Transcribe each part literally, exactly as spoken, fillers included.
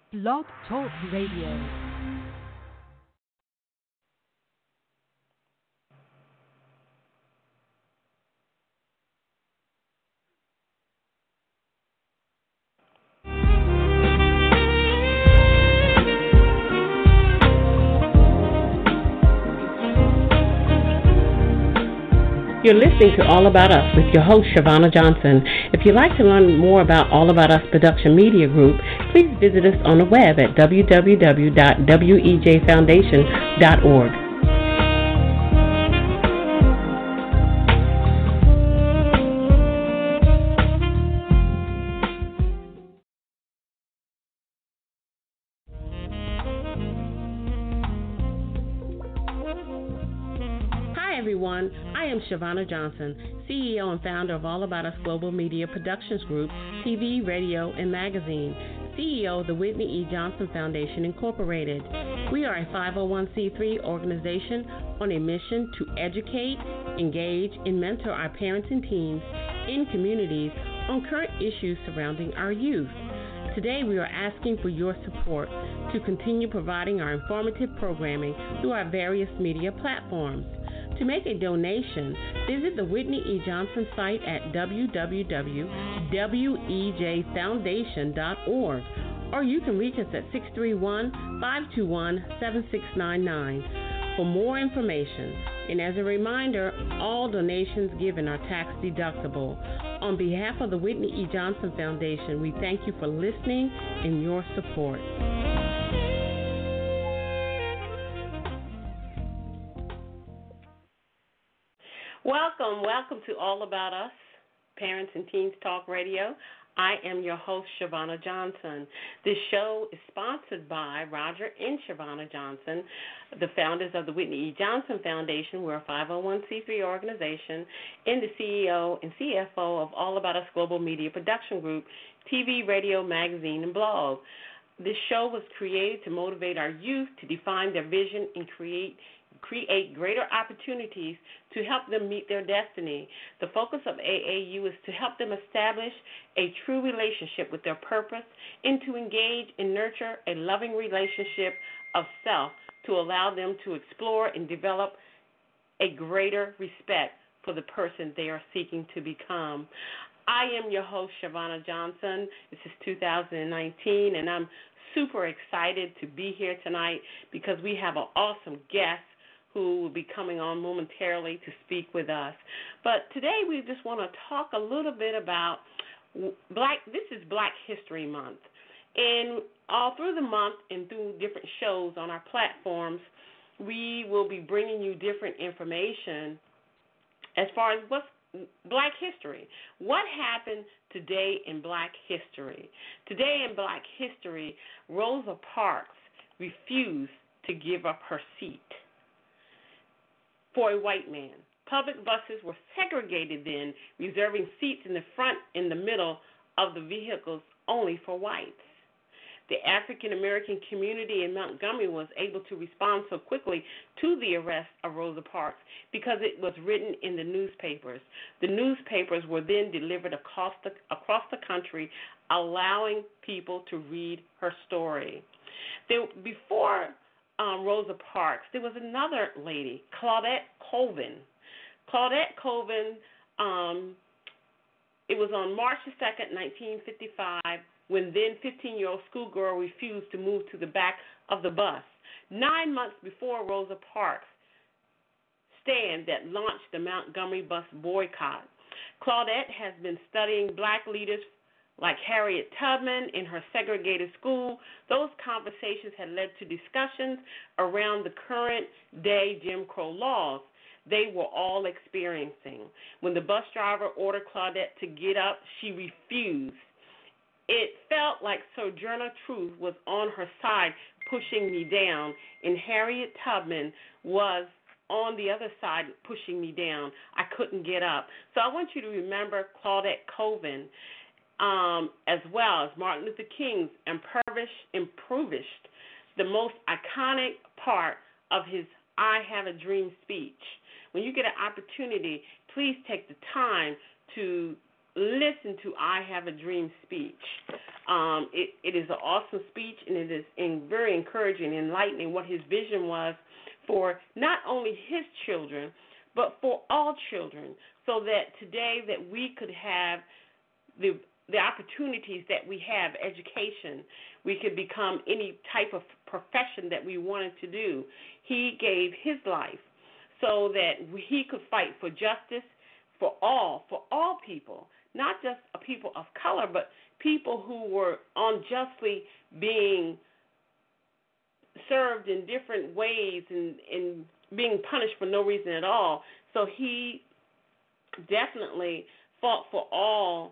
Blog Talk Radio. You're listening to All About Us with your host, Shavonna Johnson. If you'd like to learn more about All About Us Production Media Group, please visit us on the web at w w w dot w e j foundation dot org. Everyone, I am Shavonna Johnson, C E O and founder of All About Us Global Media Productions Group, T V, radio, and magazine, C E O of the Whitney E. Johnson Foundation, Incorporated. We are a five oh one c three organization on a mission to educate, engage, and mentor our parents and teens in communities on current issues surrounding our youth. Today, we are asking for your support to continue providing our informative programming through our various media platforms. To make a donation, visit the Whitney E. Johnson site at w w w dot w e j foundation dot org, or you can reach us at six three one, five two one, seven six nine nine for more information. And as a reminder, all donations given are tax deductible. On behalf of the Whitney E. Johnson Foundation, we thank you for listening and your support. Welcome, welcome to All About Us, Parents and Teens Talk Radio. I am your host, Shavonna Johnson. This show is sponsored by Roger and Shavonna Johnson, the founders of the Whitney E. Johnson Foundation. We're a five oh one c three organization, and the C E O and C F O of All About Us Global Media Production Group, T V, radio, magazine, and blog. This show was created to motivate our youth to define their vision and create create greater opportunities to help them meet their destiny. The focus of A A U is to help them establish a true relationship with their purpose and to engage and nurture a loving relationship of self to allow them to explore and develop a greater respect for the person they are seeking to become. I am your host, Shavonna Johnson. This is two thousand nineteen, and I'm super excited to be here tonight because we have an awesome guest who will be coming on momentarily to speak with us. But today we just want to talk a little bit about Black, this is Black History Month. And all through the month and through different shows on our platforms, we will be bringing you different information as far as what's Black history. What happened today in Black history? Today in Black history, Rosa Parks refused to give up her seat for a white man. Public buses were segregated then, reserving seats in the front and the middle of the vehicles only for whites. The African American community in Montgomery was able to respond so quickly to the arrest of Rosa Parks because it was written in the newspapers. The newspapers were then delivered across the, across the country, allowing people to read her story. There, before Um, Rosa Parks, there was another lady, Claudette Colvin. Claudette Colvin, um, it was on March the second, nineteen fifty-five, when then fifteen-year-old schoolgirl refused to move to the back of the bus. Nine months before Rosa Parks' stand that launched the Montgomery bus boycott, Claudette has been studying black leaders like Harriet Tubman in her segregated school. Those conversations had led to discussions around the current day Jim Crow laws they were all experiencing. When the bus driver ordered Claudette to get up, she refused. It felt like Sojourner Truth was on her side, pushing me down, and Harriet Tubman was on the other side, pushing me down. I couldn't get up. So I want you to remember Claudette Colvin, Um, as well as Martin Luther King's impoverished, impoverished, the most iconic part of his I Have a Dream speech. When you get an opportunity, please take the time to listen to I Have a Dream speech. Um, it, it is an awesome speech, and it is in, very encouraging, enlightening what his vision was for not only his children, but for all children, so that today that we could have the the opportunities that we have, education, we could become any type of profession that we wanted to do. He gave his life so that he could fight for justice for all, for all people, not just a people of color, but people who were unjustly being served in different ways and, and being punished for no reason at all. So he definitely fought for all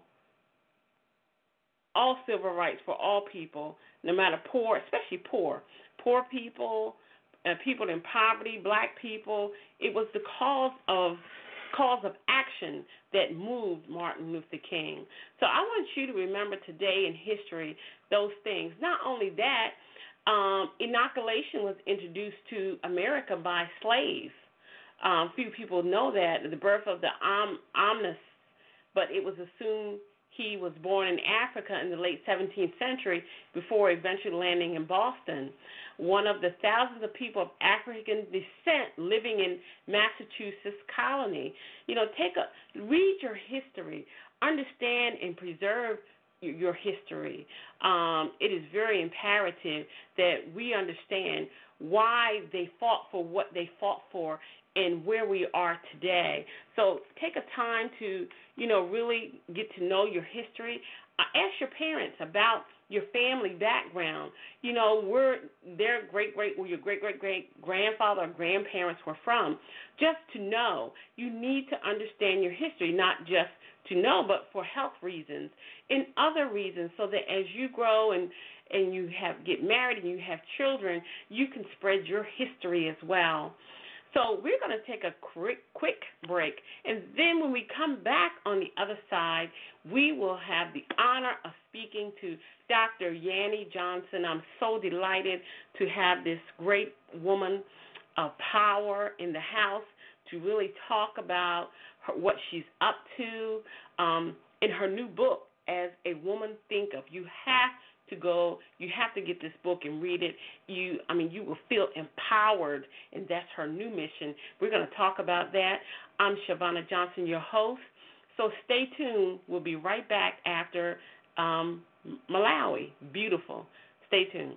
all civil rights for all people, no matter poor, especially poor, poor people, uh, people in poverty, black people. It was the cause of cause of action that moved Martin Luther King. So I want you to remember today in history those things. Not only that, um, inoculation was introduced to America by slaves. Um, few people know that, the birth of the om- omnis, but it was assumed he was born in Africa in the late seventeenth century before eventually landing in Boston. One of the thousands of people of African descent living in Massachusetts colony. You know, take a read your history, understand and preserve your history. Um, it is very imperative that we understand why they fought for what they fought for and where we are today. So take a time to, you know, really get to know your history. Uh, ask your parents about your family background. You know, where their great great where your great great great grandfather or grandparents were from. Just to know, you need to understand your history, not just to know, but for health reasons and other reasons, so that as you grow and and you have get married and you have children, you can spread your history as well. So we're going to take a quick, quick break, and then when we come back on the other side, we will have the honor of speaking to Doctor Yanni Johnson. I'm so delighted to have this great woman of power in the house to really talk about her, what she's up to um, in her new book, As a Woman Think Of. You have to go, you have to get this book and read it. You, I mean, you will feel empowered, and that's her new mission. We're going to talk about that. I'm Shavonna Johnson, your host. So stay tuned. We'll be right back after um, Malawi. Beautiful. Stay tuned.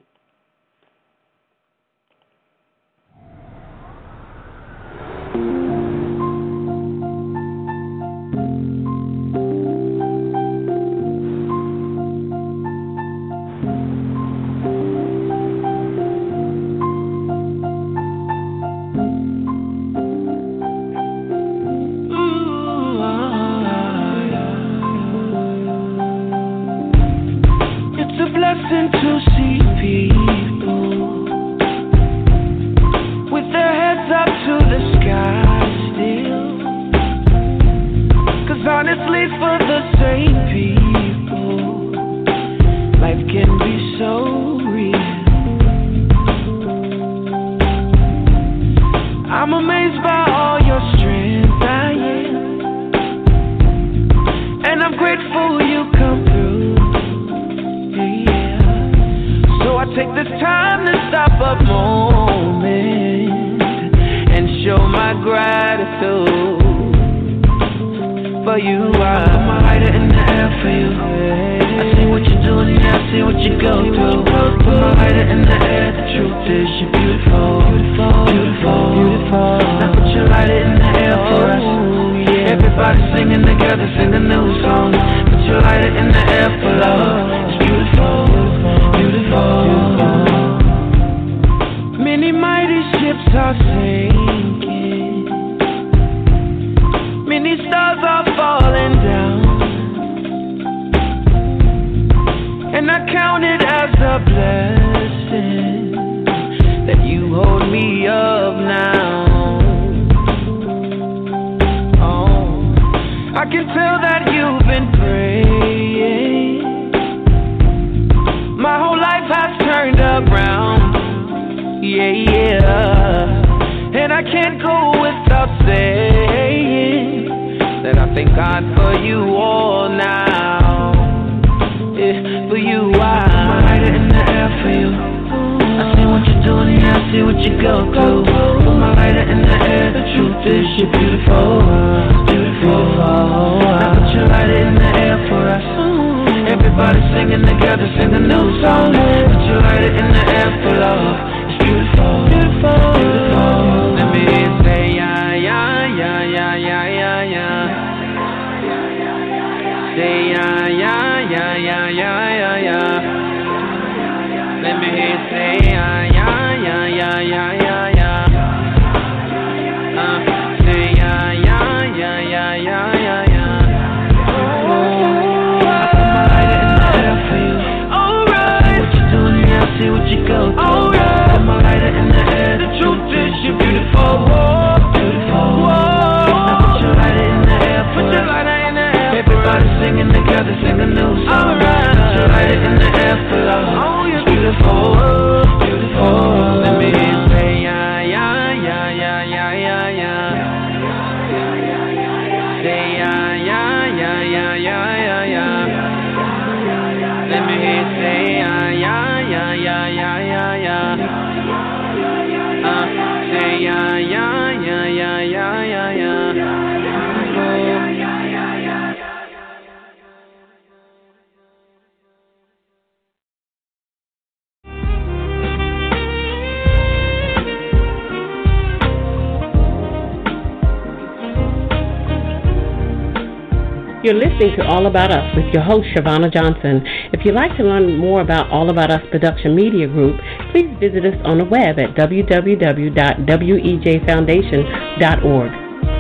Thank God for you all now. you go through. Put my lighter in the air, the truth is you're beautiful, beautiful. Now put your lighter in the air for us. Everybody singing together, sing a new song. Put your lighter in the air for love. It's beautiful, beautiful, beautiful. Let me hear you say yeah, yeah, yeah, yeah, yeah, yeah, yeah. Say yeah, yeah, yeah, yeah, yeah, yeah, yeah. Let me hear you say yeah, yeah, yeah, yeah, yeah, yeah, yeah. Uh, say yeah, yeah, yeah, yeah, yeah, yeah, yeah. Oh, I put my lighter in the air for you. Alright. What you doing here? I see what you go through. Alright. Put my lighter in the air. The truth is you're beautiful. Whoa, beautiful. Whoa. Now put your lighter in the air. Put your lighter in the air. Everybody singing together, sing a new song. Alright. Put your lighter in the air for love. Oh, you're beautiful, beautiful. Let me hear you say yeah, yeah, yeah, yeah, yeah, yeah, yeah. Say yeah, yeah, yeah, yeah, yeah, yeah, yeah. Let me hear you say yeah, yeah, yeah, yeah, yeah, yeah, yeah. Uh, say yeah, yeah, yeah, yeah, yeah, yeah, yeah. You're listening to All About Us with your host, Shavonna Johnson. If you'd like to learn more about All About Us Production Media Group, please visit us on the web at w w w dot w e j foundation dot org.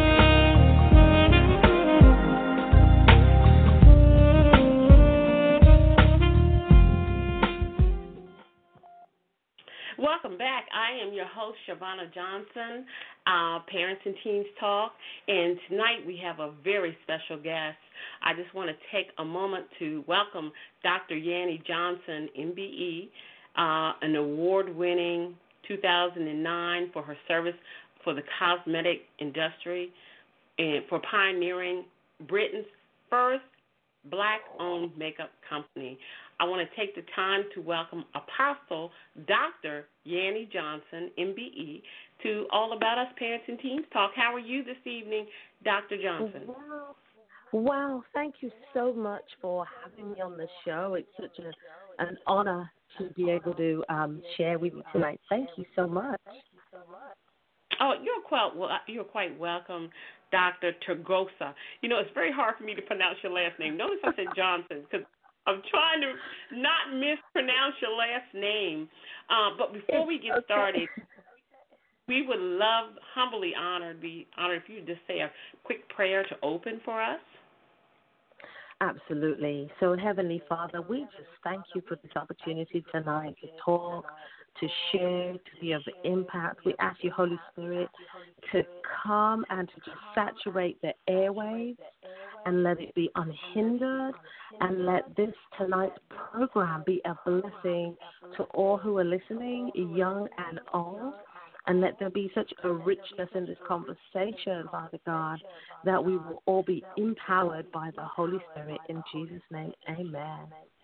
Welcome back. I am your host, Shavonna Johnson, uh, Parents and Teens Talk, and tonight we have a very special guest. I just want to take a moment to welcome Doctor Yanni Johnson, M B E, uh, an award-winning two thousand nine for her service for the cosmetic industry and for pioneering Britain's first Black-owned makeup company. I want to take the time to welcome Apostle Doctor Yanni Johnson, M B E, to All About Us Parents and Teens Talk. How are you this evening, Doctor Johnson? Wow. Wow, thank you so much for having me on the show. It's such a, an honor to be able to um, share with you tonight. Thank you so much. Oh, you're quite well, you're quite welcome, Doctor Tergosa. You know, it's very hard for me to pronounce your last name. Notice I said Johnson because I'm trying to not mispronounce your last name. Uh, but before we get started, we would love, humbly honored, be honored if you just say a quick prayer to open for us. Absolutely. So, Heavenly Father, we just thank you for this opportunity tonight to talk, to share, to be of impact. We ask you, Holy Spirit, to come and to just saturate the airwaves and let it be unhindered, and let this tonight's program be a blessing to all who are listening, young and old. And let there be such a richness in this conversation, Father God, that we will all be empowered by the Holy Spirit. In Jesus' name, amen.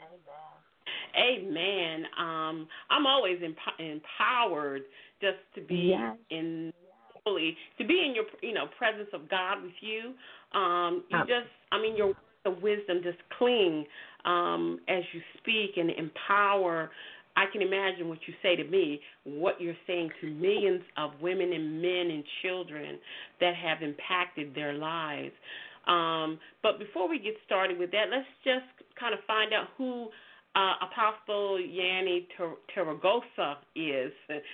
Amen. Um, I'm always emp- empowered just to be yes. in fully to be in your you know presence of God with you. Um, you just, I mean, your the wisdom just cling um, as you speak and empower. I can imagine what you say to me, what you're saying to millions of women and men and children that have impacted their lives. Um, but before we get started with that, let's just kind of find out who uh, Apostle Yanni Tergosa is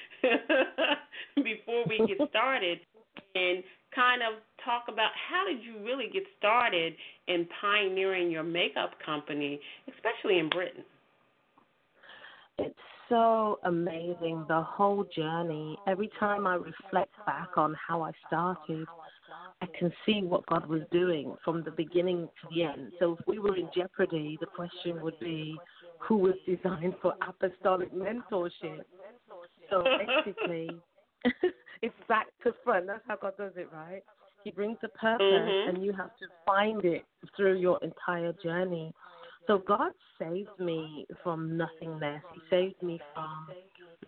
before we get started, and kind of talk about how did you really get started in pioneering your makeup company, especially in Britain. It's so amazing, the whole journey. Every time I reflect back on how I started, I can see what God was doing from the beginning to the end. So if we were in jeopardy, the question would be, who was designed for apostolic mentorship? So basically, it's back to front. That's how God does it, right? He brings a purpose, mm-hmm. and you have to find it through your entire journey. So God saved me from nothingness. He saved me from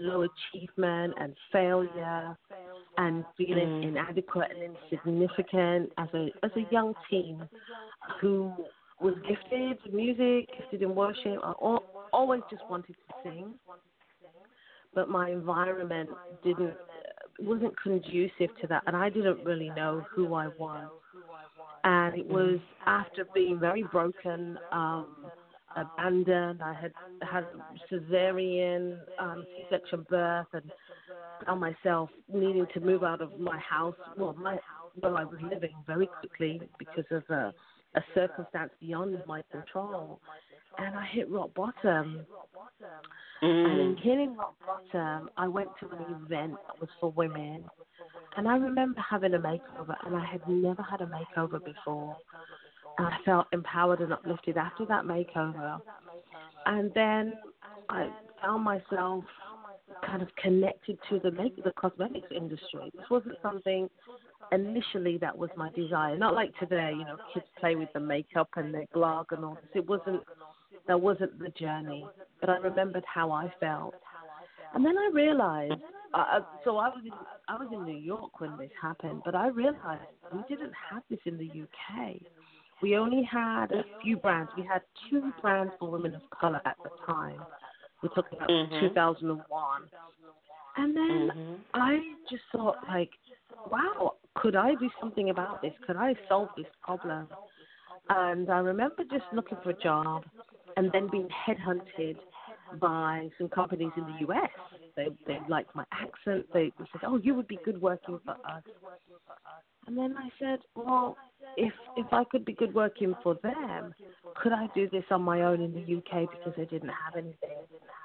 low achievement and failure and feeling Mm. inadequate and insignificant as a as a young teen who was gifted in music, gifted in worship. I al- always just wanted to sing, but my environment didn't wasn't conducive to that, and I didn't really know who I was. And it was after being very broken, um, abandoned. I had had a cesarean um, C-section birth, and found myself needing to move out of my house, well, my where I was living very quickly because of a, a circumstance beyond my control. And I hit rock bottom. Mm. And in hitting rock bottom, I went to an event that was for women. And I remember having a makeover, and I had never had a makeover before. And I felt empowered and uplifted after that makeover. And then I found myself kind of connected to the make the cosmetics industry. This wasn't something initially that was my desire. Not like today, you know, kids play with the makeup and they blog and all this. It wasn't, that wasn't the journey. But I remembered how I felt. And then I realized, uh, so I was in, I was in New York when this happened, but I realized we didn't have this in the U K. We only had a few brands. We had two brands for women of color at the time. We're talking about Mhm. two thousand one. And then Mhm. I just thought, like, wow, could I do something about this? Could I solve this problem? And I remember just looking for a job and then being headhunted by some companies in the U S. They they liked my accent. They said, oh, you would be good working for us. And then I said, well, if if I could be good working for them, could I do this on my own in the U K because I didn't have anything?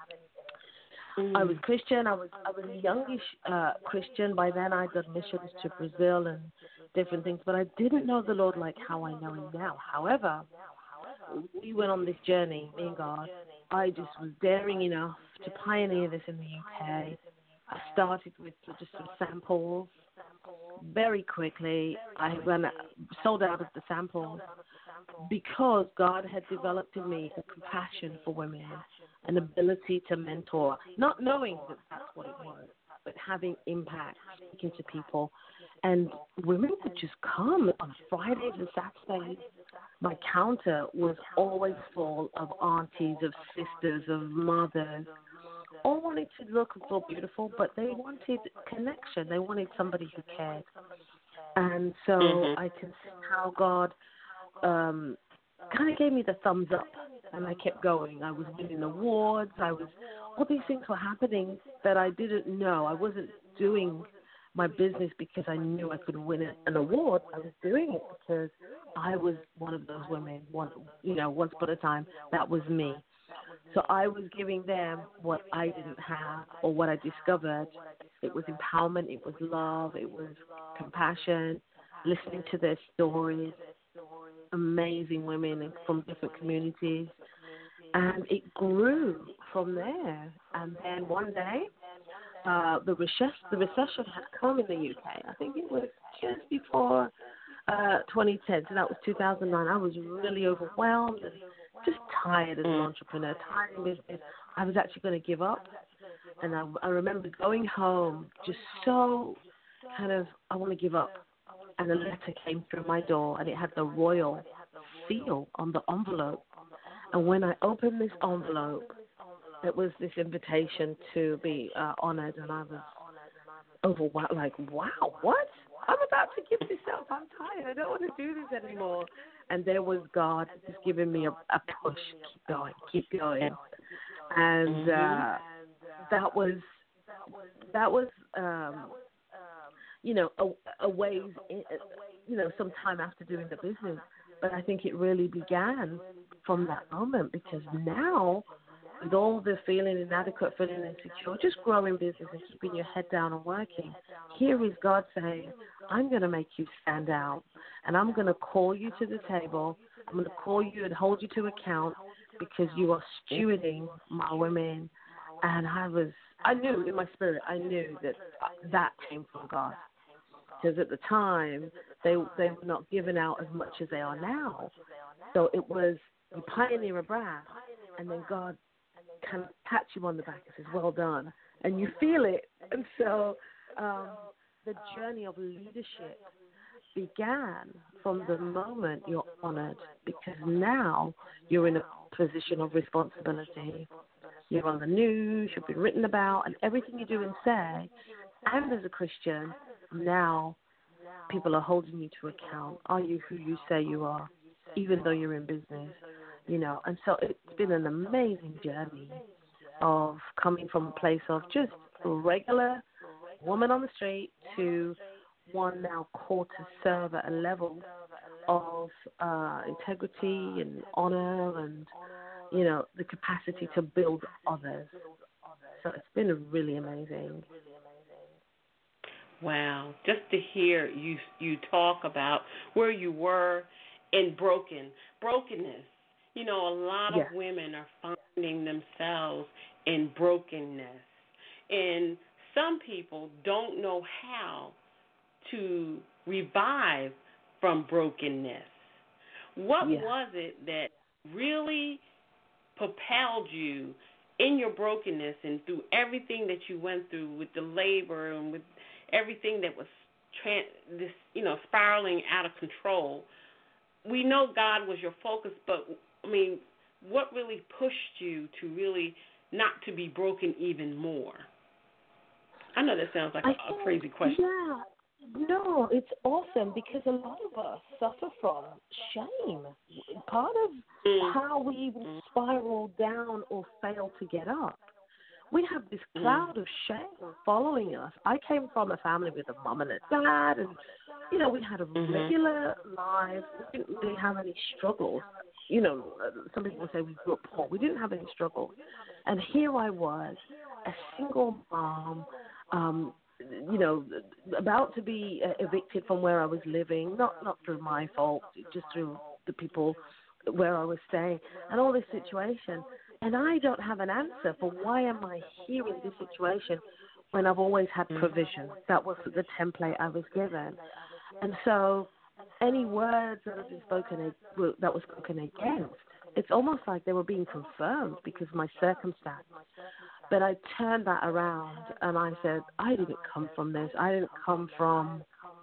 Mm. I was Christian. I was I was a youngish uh, Christian. By then, I'd done missions to Brazil and different things, but I didn't know the Lord like how I know Him now. However, we went on this journey, me and God. I just was daring enough to pioneer this in the U K. I started with just some samples. Very quickly, I ran out, sold out of the samples because God had developed in me a compassion for women, an ability to mentor, not knowing that that's what it was, but having impact, speaking to people. And women would just come on Fridays and Saturdays. My counter was always full of aunties, of sisters, of mothers, all wanted to look and feel beautiful, but they wanted connection. They wanted somebody who cared. And so Mhm. I can see how God um, kind of gave me the thumbs up, and I kept going. I was winning awards. I was all these things were happening that I didn't know. I wasn't doing my business because I knew I could win an award. I was doing it because I was one of those women. One, you know, once upon a time, that was me. So I was giving them what I didn't have or what I discovered. It was empowerment, it was love, it was compassion, listening to their stories, amazing women from different communities. And it grew from there. And then one day, uh, the, recession, the recession had come in the U K. I think it was just before uh, twenty ten, so that was two thousand nine. I was really overwhelmed and just tired as an entrepreneur, tired in business. I was actually going to give up. And I, I remember going home just so kind of, I want to give up. And a letter came through my door, and it had the royal seal on the envelope. And when I opened this envelope, it was this invitation to be uh, honored, and I was overwhelmed, like, wow, what? I'm about to give this up. I'm tired. I don't want to do this anymore. And there was God just giving me a, a push. Keep going, keep going. And uh, that was, that was, um, you know, a, a ways, in, you know, some time after doing the business. But I think it really began from that moment, because now, with all the feeling inadequate, feeling insecure, just growing business and keeping your head down and working, here is God saying, I'm going to make you stand out, and I'm going to call you to the table. I'm going to call you and hold you to account because you are stewarding my women. And I was, I knew in my spirit, I knew that that came from God. Because at the time, they they were not giving out as much as they are now. So it was, you pioneer a brand, and then God kind of pats you on the back and says, well done. and you feel it. And so um, the journey of leadership began from the moment you're honored, because now you're in a position of responsibility. You're on the news, you've been written about, and everything you do and say, and as a Christian, now people are holding you to account. Are you who you say you are, even though you're in business? You know, and so it's been an amazing journey of coming from a place of just a regular woman on the street to one now called to serve at a level of uh, integrity and honor and, you know, the capacity to build others. So it's been really amazing. Wow. Just to hear you you talk about where you were in broken brokenness. You know, a lot of Yes. women are finding themselves in brokenness. And some people don't know how to revive from brokenness. What Yeah. was it that really propelled you in your brokenness and through everything that you went through with the labor and with everything that was tran- this, you know, spiraling out of control? We know God was your focus, but I mean, what really pushed you to really not to be broken even more? I know that sounds like a, a crazy question. Yeah. No, it's awesome because a lot of us suffer from shame. Part of Mm. how we even spiral down or fail to get up. We have this cloud of shame following us. I came from a family with a mom and a dad, and, you know, we had a Mhm. regular life. We didn't really have any struggles. You know, uh, some people say we grew up poor. We didn't have any struggles. And here I was, a single mom, um, you know, about to be uh, evicted from where I was living, not not through my fault, just through the people where I was staying, and all this situation. And I don't have an answer for why am I here in this situation when I've always had provision. That was the template I was given. And so any words that have been spoken, that was spoken against, it's almost like they were being confirmed because of my circumstance. But I turned that around and I said, I didn't come from this. I didn't come from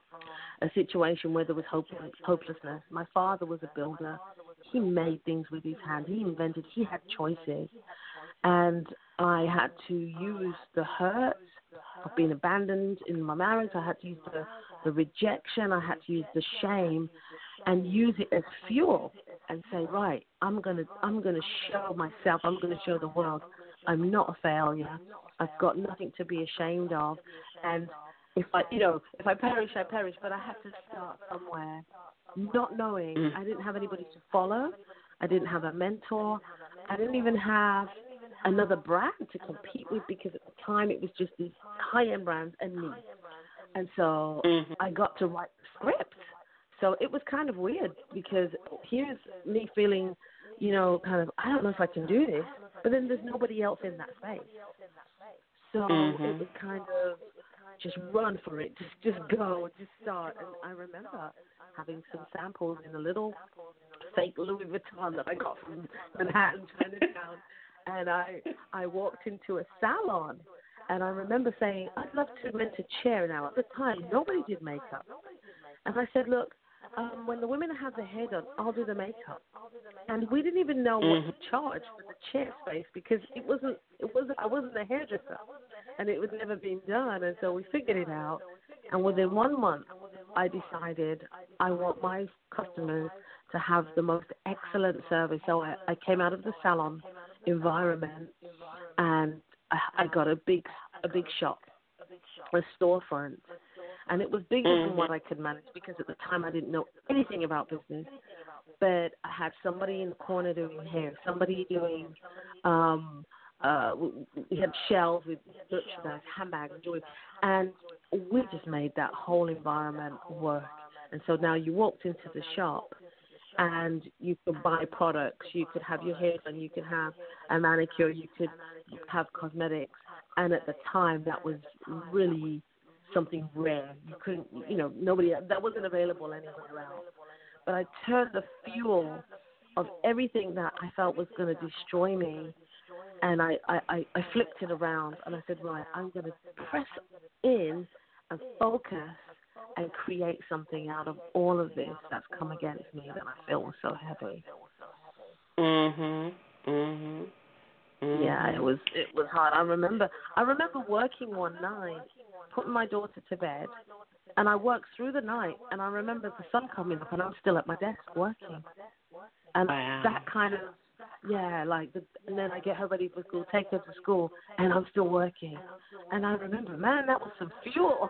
a situation where there was hope, hopelessness. My father was a builder. He made things with his hand. He invented. He had choices. And I had to use the hurt of being abandoned in my marriage. I had to use the, the rejection. I had to use the shame and use it as fuel and say, right, I'm gonna I'm gonna show myself, I'm gonna show the world I'm not a failure. I've got nothing to be ashamed of. And if I you know, if I perish, I perish, but I had to start somewhere. Not knowing, I didn't have anybody to follow. I didn't have a mentor. I didn't even have another brand to compete with because at the time it was just these high-end brands and me. And so mm-hmm. I got to write the script. So it was kind of weird because here's me feeling, you know, kind of, I don't know if I can do this, but then there's nobody else in that space. So mm-hmm. it was kind of just run for it, just just go, just start. And I remember having some samples in a little fake Louis Vuitton that I got from Manhattan, Chinatown, and I I walked into a salon, and I remember saying, I'd love to rent a chair now. At the time, nobody did makeup. And I said, look, um, when the women have their hair done, I'll do the makeup. And we didn't even know what to charge for the chair space because it wasn't, it wasn't, I wasn't a hairdresser, and it was never been done. And so we figured it out. And within one month, I decided I want my customers to have the most excellent service. So I, I came out of the salon environment, and I, I got a big, a big shop, a storefront. And it was bigger mm-hmm. than what I could manage because at the time I didn't know anything about business. But I had somebody in the corner doing hair, somebody doing, um, uh, we had shelves with merchandise, handbags, jewelry, and we just made that whole environment work. And so now you walked into the shop and you could buy products, you could have your hair done, you could have a manicure, you could have cosmetics. And at the time that was really something rare. You couldn't, you know, nobody, that wasn't available anywhere else. But I turned the fuel of everything that I felt was going to destroy me and I, I, I, I flipped it around, and I said, right, I'm going to press in and focus and create something out of all of this that's come against me that I feel was so heavy. Mhm. Mhm. Mhm. Yeah, it was it was hard. I remember I remember working one night, putting my daughter to bed, and I worked through the night, and I remember the sun coming up, and I'm still at my desk working. And Wow. that kind of, yeah, like, the, and then I get her ready for school, take her to school, and I'm still working. And I remember, man, that was some fuel.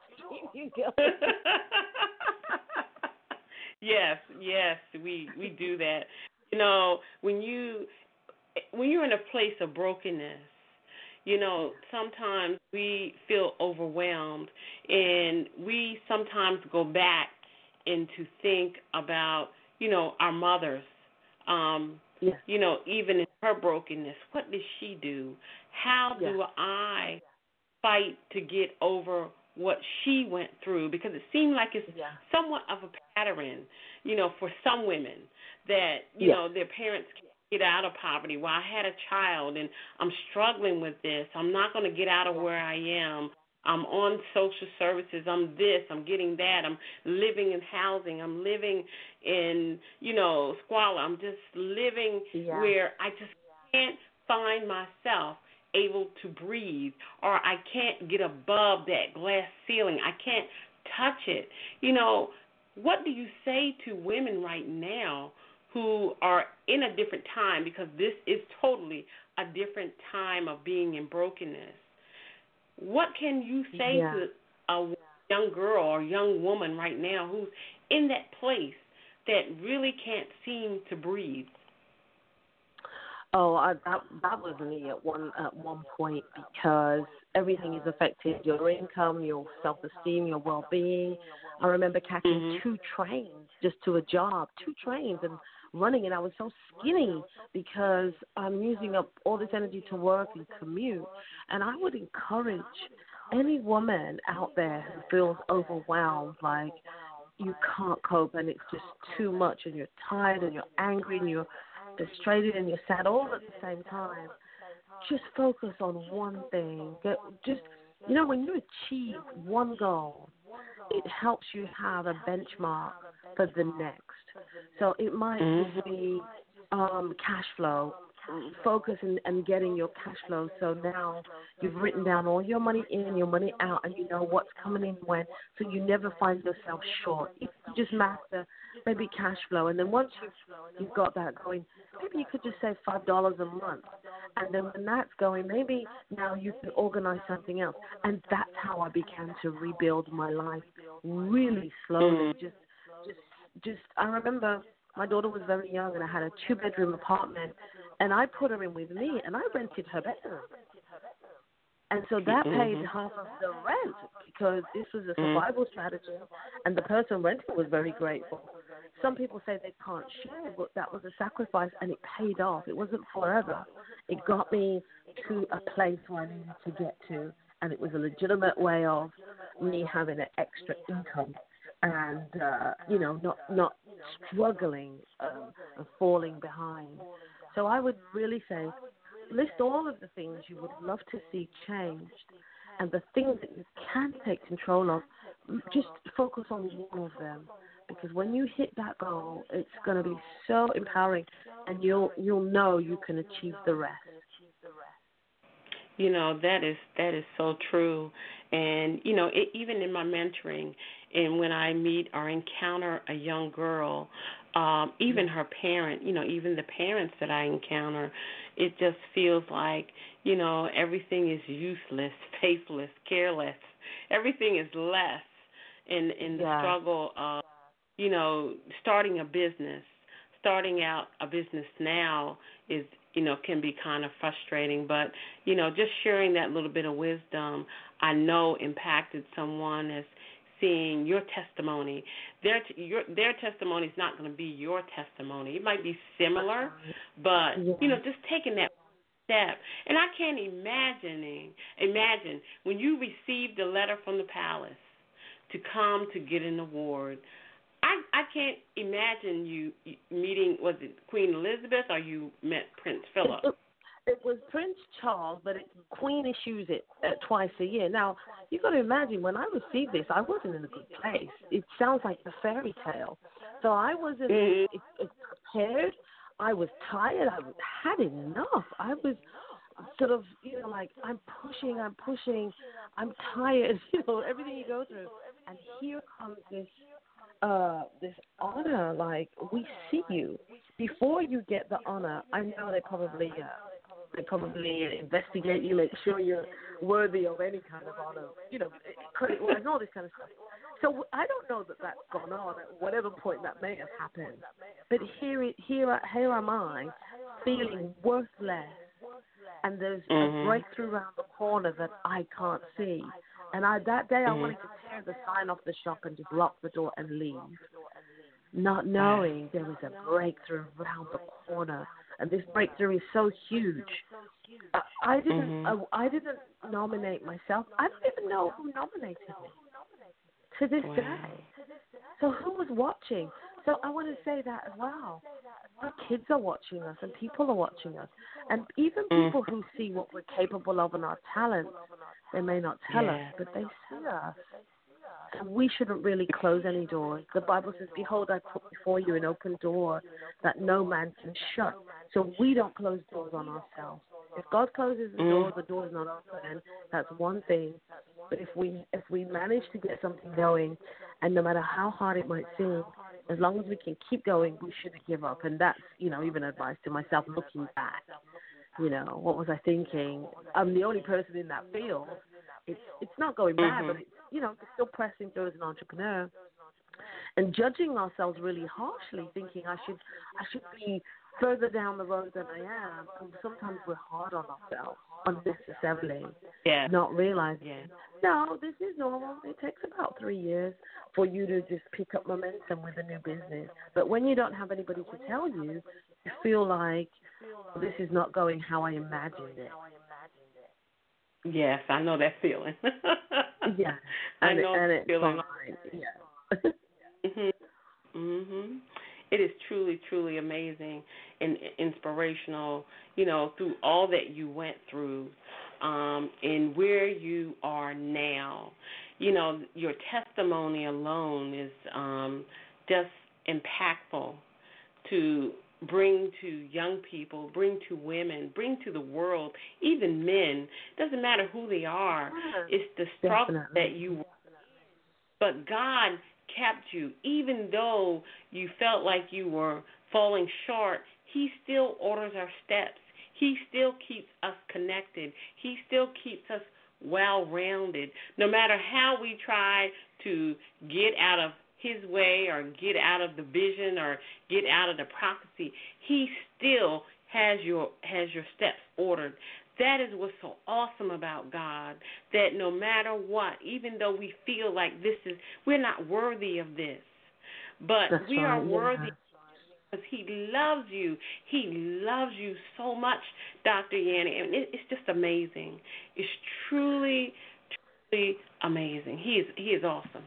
Yes, yes, we we do that. You know, when you when you're in a place of brokenness, you know, sometimes we feel overwhelmed, and we sometimes go back and to think about, you know, our mothers. Um, yeah. you know, even in her brokenness, what did she do? How Yeah. do I fight to get over what she went through? Because it seemed like it's Yeah. somewhat of a pattern, you know, for some women that, you Yeah. know, their parents can't get out of poverty. Well, I had a child and I'm struggling with this. I'm not going to get out of where I am. I'm on social services. I'm this. I'm getting that. I'm living in housing. I'm living in, you know, squalor. I'm just living Yeah. where I just can't find myself able to breathe, or I can't get above that glass ceiling. I can't touch it. You know, what do you say to women right now who are in a different time, because this is totally a different time of being in brokenness? What can you say Yeah. to a young girl or young woman right now who's in that place that really can't seem to breathe? Oh, I, that that was me at one at one point, because everything is affected: your income, your self-esteem, your well-being. I remember catching Mm-hmm. two trains just to a job, two trains, and running, and I was so skinny because I'm using up all this energy to work and commute. And I would encourage any woman out there who feels overwhelmed, like you can't cope and it's just too much, and you're tired and you're angry and you're frustrated and you're sad all at the same time. Just focus on one thing. Get, just, you know, when you achieve one goal, it helps you have a benchmark for the next. So it might Mm-hmm. just be um, cash flow. Focus and, and getting your cash flow. So now you've written down all your money in, your money out, and you know what's coming in when. So you never find yourself short. You just master maybe cash flow, and then once you've you've got that going, maybe you could just save five dollars a month, and then when that's going, maybe now you can organize something else. And that's how I began to rebuild my life, really slowly. Just, just, just. I remember my daughter was very young, and I had a two-bedroom apartment, and I put her in with me, and I rented her bedroom. And so that Mm-hmm. paid half of the rent, because this was a survival strategy, and the person renting was very grateful. Some people say they can't share, but that was a sacrifice, and it paid off. It wasn't forever. It got me to a place where I needed to get to, and it was a legitimate way of me having an extra income and, uh, you know, not, not struggling um, and falling behind. So I would really say, list all of the things you would love to see changed, and the things that you can take control of, just focus on one of them. Because when you hit that goal, it's going to be so empowering, and you'll you'll know you can achieve the rest. You know, that is that is so true. And, you know, it, even in my mentoring, and when I meet or encounter a young girl, um, even her parent, you know, even the parents that I encounter, it just feels like, you know, everything is useless, faithless, careless. Everything is less in, in the Yeah. struggle of, you know, starting a business. Starting out a business now is, you know, can be kind of frustrating. But, you know, just sharing that little bit of wisdom, I know impacted someone as seeing your testimony. Their your their testimony is not going to be your testimony. It might be similar, but, Yeah. you know, just taking that step. And I can't imagining, imagine when you received a letter from the palace to come to get an award. I, I can't imagine you meeting, was it Queen Elizabeth or you met Prince Philip? It, it was Prince Charles, but it, Queen issues it uh, twice a year. Now, you got to imagine, when I received this, I wasn't in a good place. It sounds like a fairy tale. So I wasn't mm-hmm. prepared. I was tired. I had enough. I was sort of, you know, like, I'm pushing, I'm pushing, I'm tired, you know, everything you go through. And here comes this uh, this honor, like, we see you. Before you get the honor, I know they probably uh, they probably investigate you, make sure you're worthy of any kind of honor, you know, credit and all this kind of stuff. So I don't know that that's gone on at whatever point that may have happened. But here, it, here, here am I, feeling worthless, and there's mm-hmm. a breakthrough around the corner that I can't see. And I, that day, mm-hmm. I wanted to tear the sign off the shop and just lock the door and leave, not knowing there was a breakthrough around the corner. And this breakthrough is so huge. I, I didn't. Mm-hmm. I, I didn't nominate myself. I don't even know who nominated me to this wow. day. So who was watching? So I want to say that as well. Our kids are watching us, and people are watching us, and even people who see what we're capable of and our talents, they may not tell yeah. us, but they see us. So we shouldn't really close any doors. The Bible says, "Behold, I put before you an open door that no man can shut." So we don't close doors on ourselves. If God closes the door, the door is not open. That's one thing. But if we if we manage to get something going, and no matter how hard it might seem, as long as we can keep going, we shouldn't give up. And that's, you know, even advice to myself looking back. You know, what was I thinking? I'm the only person in that field. It's it's not going bad, mm-hmm. but it's, you know, still pressing through as an entrepreneur and judging ourselves really harshly, thinking I should I should be further down the road than I am. And sometimes we're hard on ourselves unnecessarily, yeah. not realizing, yeah. no, this is normal. It takes about three years for you to just pick up momentum with a new business. But when you don't have anybody to tell you, you feel like this is not going how I imagined it. Yes, I know that feeling. yeah, I and know it, and that it's feeling. fine. Yeah. mhm. Mhm. It is truly, truly amazing and inspirational, you know, through all that you went through um, and where you are now. You know, your testimony alone is um, just impactful to bring to young people, bring to women, bring to the world, even men. Doesn't matter who they are. It's the struggle Definitely. that you. But God kept you, even though you felt like you were falling short. He still orders our steps. He still keeps us connected. He still keeps us well-rounded. No matter how we try to get out of his way or get out of the vision or get out of the prophecy, he still has your has your steps ordered. That is what's so awesome about God, that no matter what, even though we feel like this is, we're not worthy of this, but That's we right, are worthy yeah. because he loves you. He loves you so much, Doctor Yanni, and it, it's just amazing. It's truly, truly amazing. He is, he is awesome.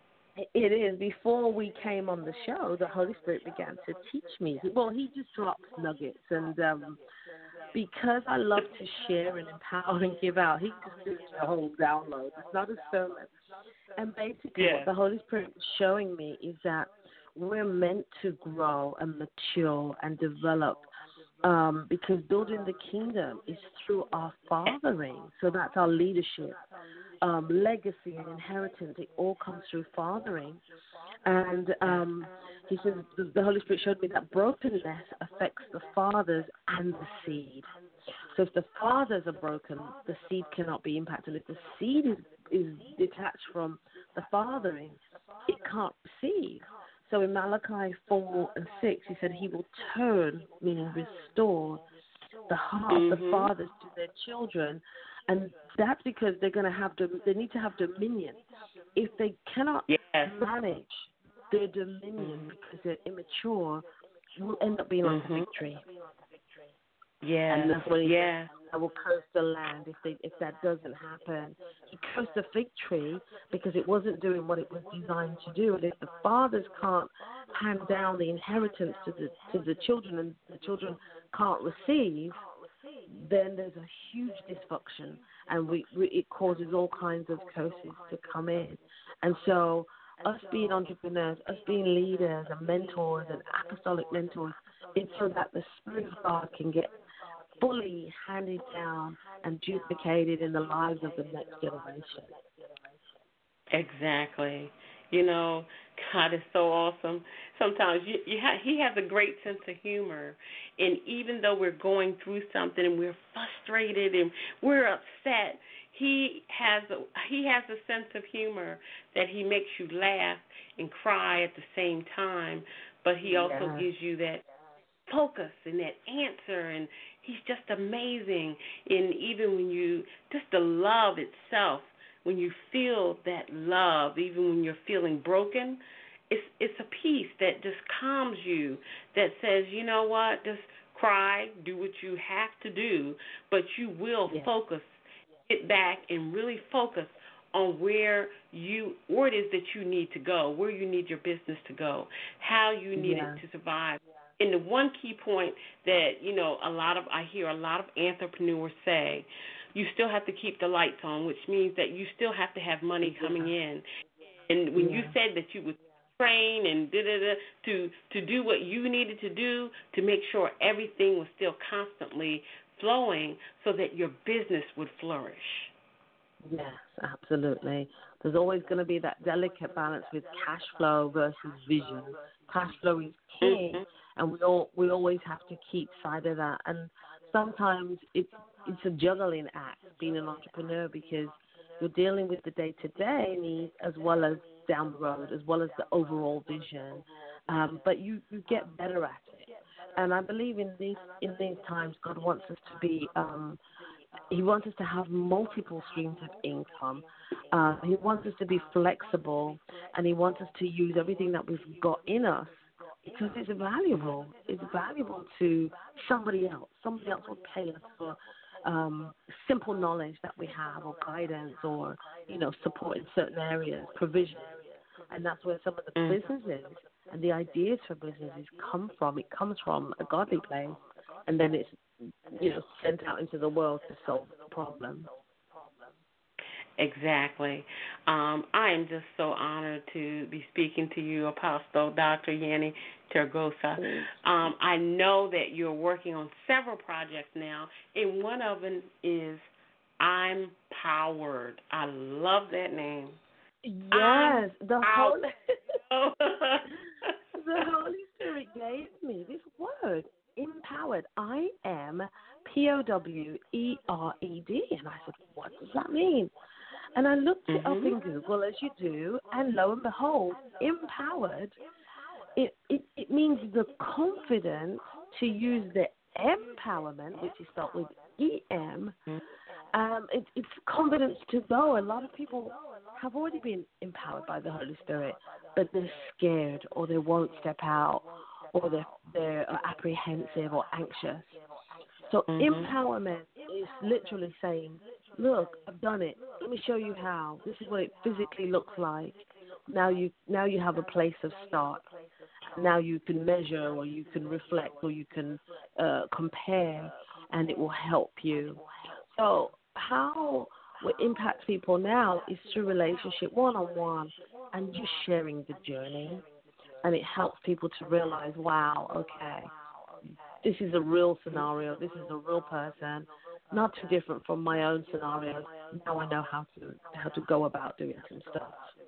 It is. Before we came on the show, the Holy Spirit began to teach me. Well, he just drops nuggets, and um, because I love to share and empower and give out, he just gives me a whole download. It's not a sermon. And basically yeah. what the Holy Spirit is showing me is that we're meant to grow and mature and develop um, because building the kingdom is through our fathering. So that's our leadership. Um, legacy and inheritance, it all comes through fathering. And um, he says, the Holy Spirit showed me that brokenness affects the fathers and the seed. So if the fathers are broken, the seed cannot be impacted. If the seed is, is detached from the fathering, it can't receive. So in Malachi four and six, he said he will turn, meaning restore, the heart mm-hmm. of the fathers to their children. And that's because they're going to have to, they need to have dominion. If they cannot yes. manage their dominion mm-hmm. because they're immature, will end up being like mm-hmm. a fig tree. Yeah, and that's what he yeah. said. I will curse the land if they if that doesn't happen. He cursed the fig tree because it wasn't doing what it was designed to do. And if the fathers can't hand down the inheritance to the to the children, and the children can't receive, then there's a huge dysfunction, and we, we it causes all kinds of curses to come in. And so us being entrepreneurs, us being leaders and mentors and apostolic mentors, it's so that the Spirit of God can get fully handed down and duplicated in the lives of the next generation. Exactly. You know, God is so awesome. Sometimes you, you ha- He has a great sense of humor, and even though we're going through something and we're frustrated and we're upset, He has a, He has a sense of humor that He makes you laugh and cry at the same time, but He also Yeah. gives you that focus and that answer, and He's just amazing. And even when you, just the love itself, when you feel that love, even when you're feeling broken, it's it's a peace that just calms you, that says, you know what, just cry, do what you have to do, but you will Yeah. focus, get back and really focus on where you, where it is that you need to go, where you need your business to go, how you need Yeah. it to survive. And the one key point that, you know, a lot of, I hear a lot of entrepreneurs say, you still have to keep the lights on, which means that you still have to have money coming in. And when Yeah. you said that you would train and da-da-da to, to do what you needed to do to make sure everything was still constantly flowing so that your business would flourish. Yes, absolutely. There's always going to be that delicate balance with cash flow versus vision. Cash flow is king, Mhm. and we all we always have to keep sight of that. And sometimes it's it's a juggling act being an entrepreneur, because you're dealing with the day-to-day needs as well as down the road, as well as the overall vision. Um, but you, you get better at it. And I believe in these in these times, God wants us to be. Um, He wants us to have multiple streams of income. Uh, he wants us to be flexible, and He wants us to use everything that we've got in us, because it's valuable. It's valuable to somebody else. Somebody else will pay us for um, simple knowledge that we have, or guidance, or you know, support in certain areas, provision. And that's where some of the Mm. businesses and the ideas for businesses come from. It comes from a godly place, and then it's you know, sent out into the world to solve the problem. Exactly. Um, I am just so honored to be speaking to you, Apostle Doctor Yanni Tergosa. Um, I know that you're working on several projects now, and one of them is I'm Powered. I love that name. Yes, the Powered. Holy, the Holy Spirit gave me this word, empowered. I am P O W E R E D. And I said, what does that mean? And I looked it up in Google, as you do, and lo and behold, empowered, it, it, it means the confidence to use the empowerment, which is spelled with E M. Um, it, it's confidence to go. A lot of people have already been empowered by the Holy Spirit, but they're scared, or they won't step out, or they're, they're apprehensive or anxious. So Mm-hmm. empowerment is literally saying, look, I've done it. Let me show you how. This is what it physically looks like. Now you now you have a place of start. Now you can measure, or you can reflect, or you can uh, compare, and it will help you. So how we impact people now is through relationship, one-on-one, and just sharing the journey. And it helps people to realize, wow, okay, this is a real scenario. This is a real person, not too different from my own scenarios. Now I know how to how to go about doing some stuff.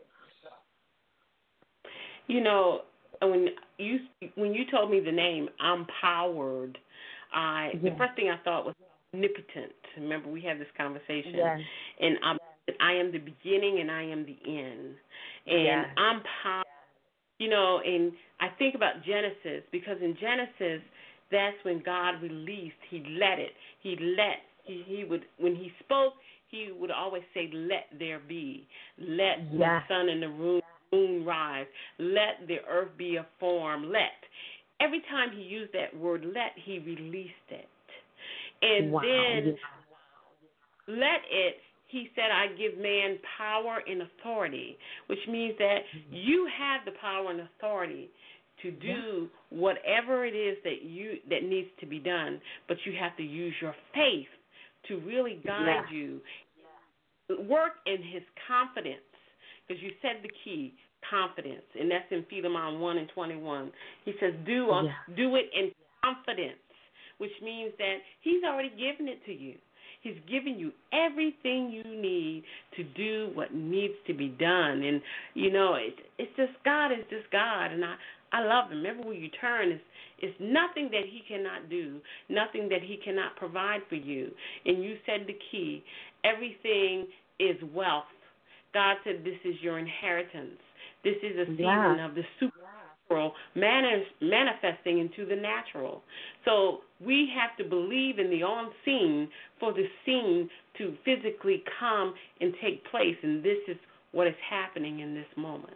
You know, when you when you told me the name, I'm Powered, I Yeah. the first thing I thought was omnipotent. Remember, we had this conversation, Yes. and I'm, I am the beginning and I am the end, and Yes. I'm powered. You know, and I think about Genesis, because in Genesis, that's when God released. He let it. He let. He, he would when he spoke. He would always say, "Let there be. Let Yes. the sun and the moon, moon rise. Let the earth be a form. Let." Every time he used that word "let," he released it. And Wow. then Yes. let it, he said, I give man power and authority, which means that you have the power and authority to do whatever it is that you that needs to be done, but you have to use your faith to really guide Yeah. you. Work in his confidence, because you said the key, confidence, and that's in Philemon one and twenty-one. He says, do, uh, Yeah. do it in confidence, which means that he's already given it to you. He's given you everything you need to do what needs to be done. And, you know, it, it's just God is just God. And I, I love him. Remember, when you turn, it's, it's nothing that he cannot do, nothing that he cannot provide for you. And you said the key, everything is wealth. God said this is your inheritance. This is a season Yeah. of the supernatural manis- manifesting into the natural. So we have to believe in the unseen for the seen to physically come and take place, and this is what is happening in this moment.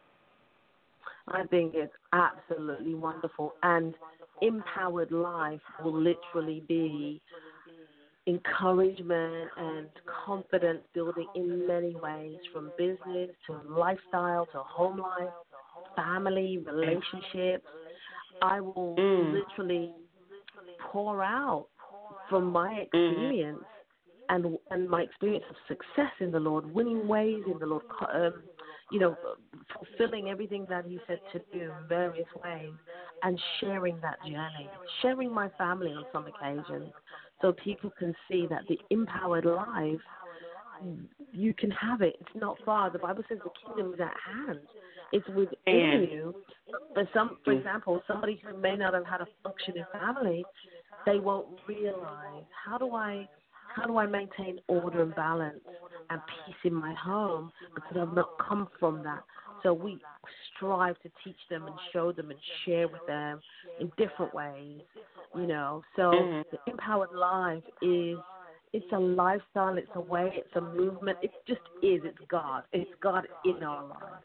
I think it's absolutely wonderful. And empowered life will literally be encouragement and confidence building in many ways, from business to lifestyle to home life, family, relationships. I will Mm. literally pour out from my experience and and my experience of success in the Lord, winning ways in the Lord, um, you know, fulfilling everything that He said to do in various ways, and sharing that journey, sharing my family on some occasions, so people can see that the empowered life, you can have it. It's not far. The Bible says the kingdom is at hand. It's within And you. For some, for example, somebody who may not have had a functioning family, they won't realize, how do I, how do I maintain order and balance and peace in my home, because I've not come from that. So we strive to teach them and show them and share with them in different ways, you know. So Mhm. the empowered life is, it's a lifestyle, it's a way, it's a movement. It just is. It's God. It's God in our lives.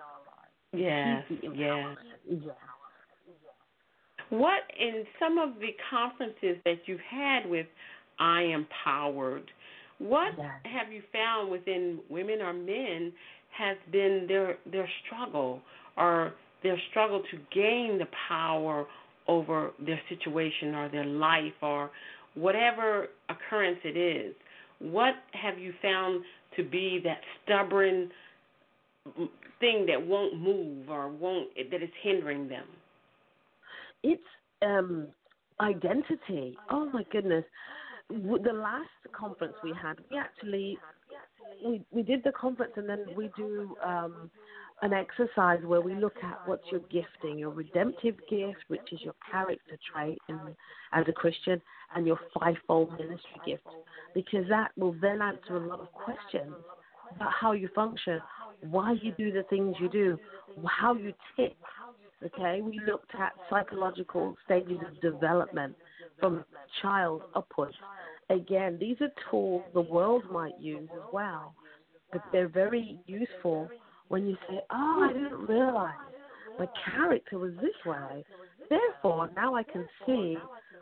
Yes, He's the yes. empowerment. Yeah. What, in some of the conferences that you've had with I Am Powered, what Yes. have you found within women or men has been their their struggle, or their struggle to gain the power over their situation or their life or whatever occurrence it is? What have you found to be that stubborn thing that won't move or won't that is hindering them? It's um, identity. Oh my goodness! W- The last conference we had, we actually we we did the conference, and then we do um, an exercise where we look at what's your gifting, your redemptive gift, which is your character trait in, as a Christian, and your fivefold ministry gift, because that will then answer a lot of questions about how you function, why you do the things you do, how you tick. Okay, we looked at psychological stages of development from child upwards. Again, these are tools the world might use as well, but they're very useful when you say, oh, I didn't realize my character was this way. Therefore, now I can see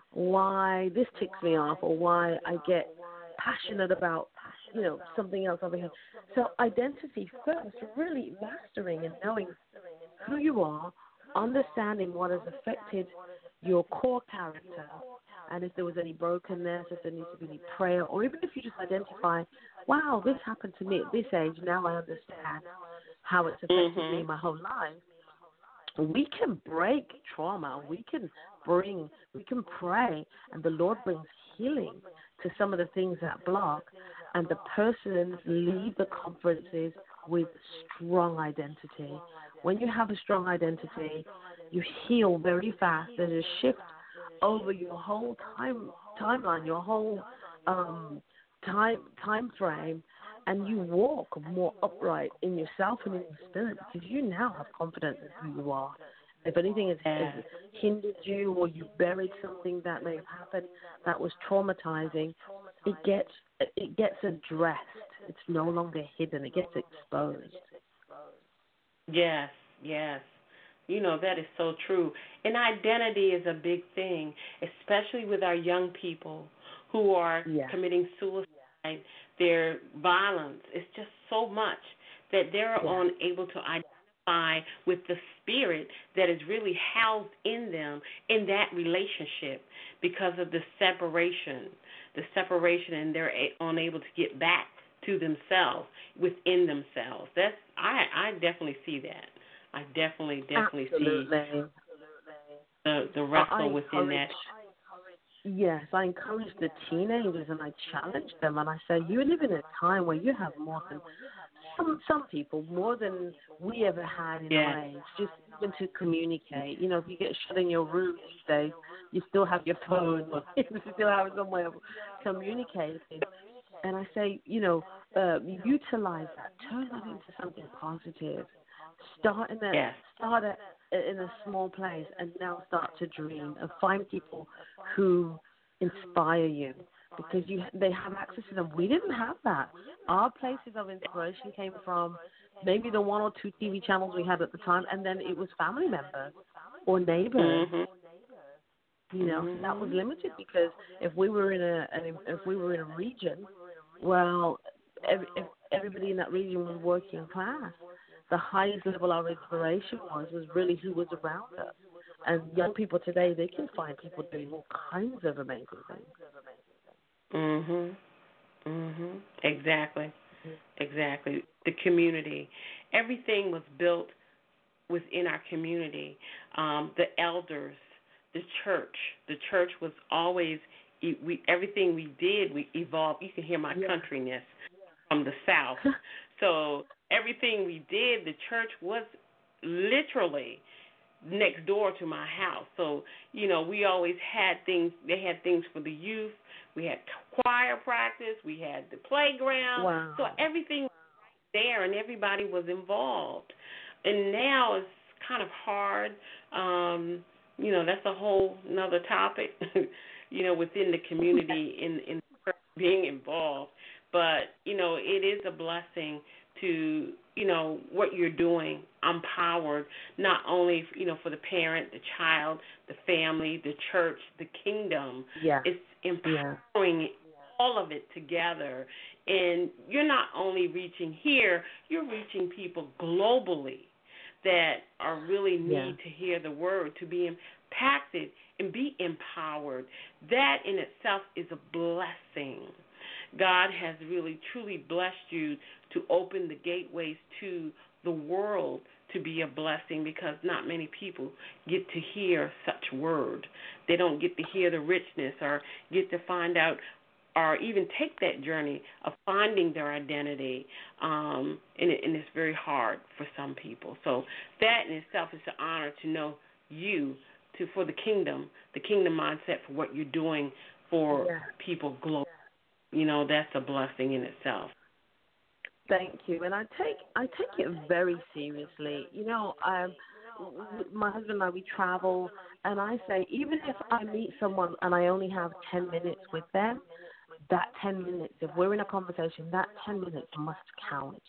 why this ticks me off, or why I get passionate about, you know, something else over here. So identity first, really mastering and knowing who you are, understanding what has affected your core character, and if there was any brokenness, if there needs to be any prayer, or even if you just identify, wow, this happened to me at this age, now I understand how it's affected Mhm. me my whole life. We can break trauma. We can bring, we can pray, and the Lord brings healing to some of the things that block, and the persons leave the conferences with strong identity. When you have a strong identity, you heal very fast. There's a shift over your whole time timeline, your whole um, time time frame, and you walk more upright in yourself and in your spirit, because you now have confidence in who you are. If anything has, has hindered you, or you buried something that may have happened that was traumatizing, it gets it gets addressed. It's no longer hidden. It gets exposed. Yes, yes. You know, that is so true. And identity is a big thing, especially with our young people who are Yeah. committing suicide, their violence. It's just so much that they're Yeah. unable to identify with the spirit that is really housed in them in that relationship because of the separation, the separation, and they're a- unable to get back to themselves within themselves. That's I I definitely see that. I definitely definitely Absolutely. see the the wrestle I within that. Yes, I encourage the teenagers and I challenge them and I say, you live in a time where you have more than some some people, more than we ever had in Yeah. our age, just even to communicate. You know, if you get shut in your room these days, you still have your phone or you still have somewhere of communicating. And I say, you know, uh, utilize that, turn that into something positive. Start in a, Yes. start at, in a small place and now start to dream and find people who inspire you because you they have access to them. We didn't have that. Our places of inspiration came from maybe the one or two T V channels we had at the time, and then it was family members or neighbors. Mm-hmm. You know, Mm-hmm. that was limited because if we were in a an, if we were in a region, well, every, if everybody in that region was working class. The highest level of inspiration was was really who was around us. And young people today, they can find people doing all kinds of amazing things. Mhm. Mhm. Exactly. Exactly. The community. Everything was built within our community. Um, the elders, the church. The church was always we everything we did, we evolved. You can hear my Yeah. countryness from the South. So everything we did, the church was literally next door to my house. So, you know, we always had things, they had things for the youth. We had choir practice. We had the playground. Wow. So everything was there and everybody was involved. And now it's kind of hard. Um, you know, that's a whole another topic, you know, within the community in, in being involved. But, you know, it is a blessing to, you know, what you're doing, empowered, not only, you know, for the parent, the child, the family, the church, the kingdom. Yeah. It's empowering Yeah. all of it together. And you're not only reaching here, you're reaching people globally that are really need Yeah. to hear the word, to be impacted and be empowered. That in itself is a blessing. God has really, truly blessed you to open the gateways to the world to be a blessing because not many people get to hear such word. They don't get to hear the richness or get to find out or even take that journey of finding their identity, um, and, it, and it's very hard for some people. So that in itself is an honor to know you to for the kingdom, the kingdom mindset for what you're doing for Yeah. people globally. You know, that's a blessing in itself. Thank you, and I take I take it very seriously. You know, um, my husband and I we travel, and I say even if I meet someone and I only have ten minutes with them, that ten minutes, if we're in a conversation, that ten minutes must count.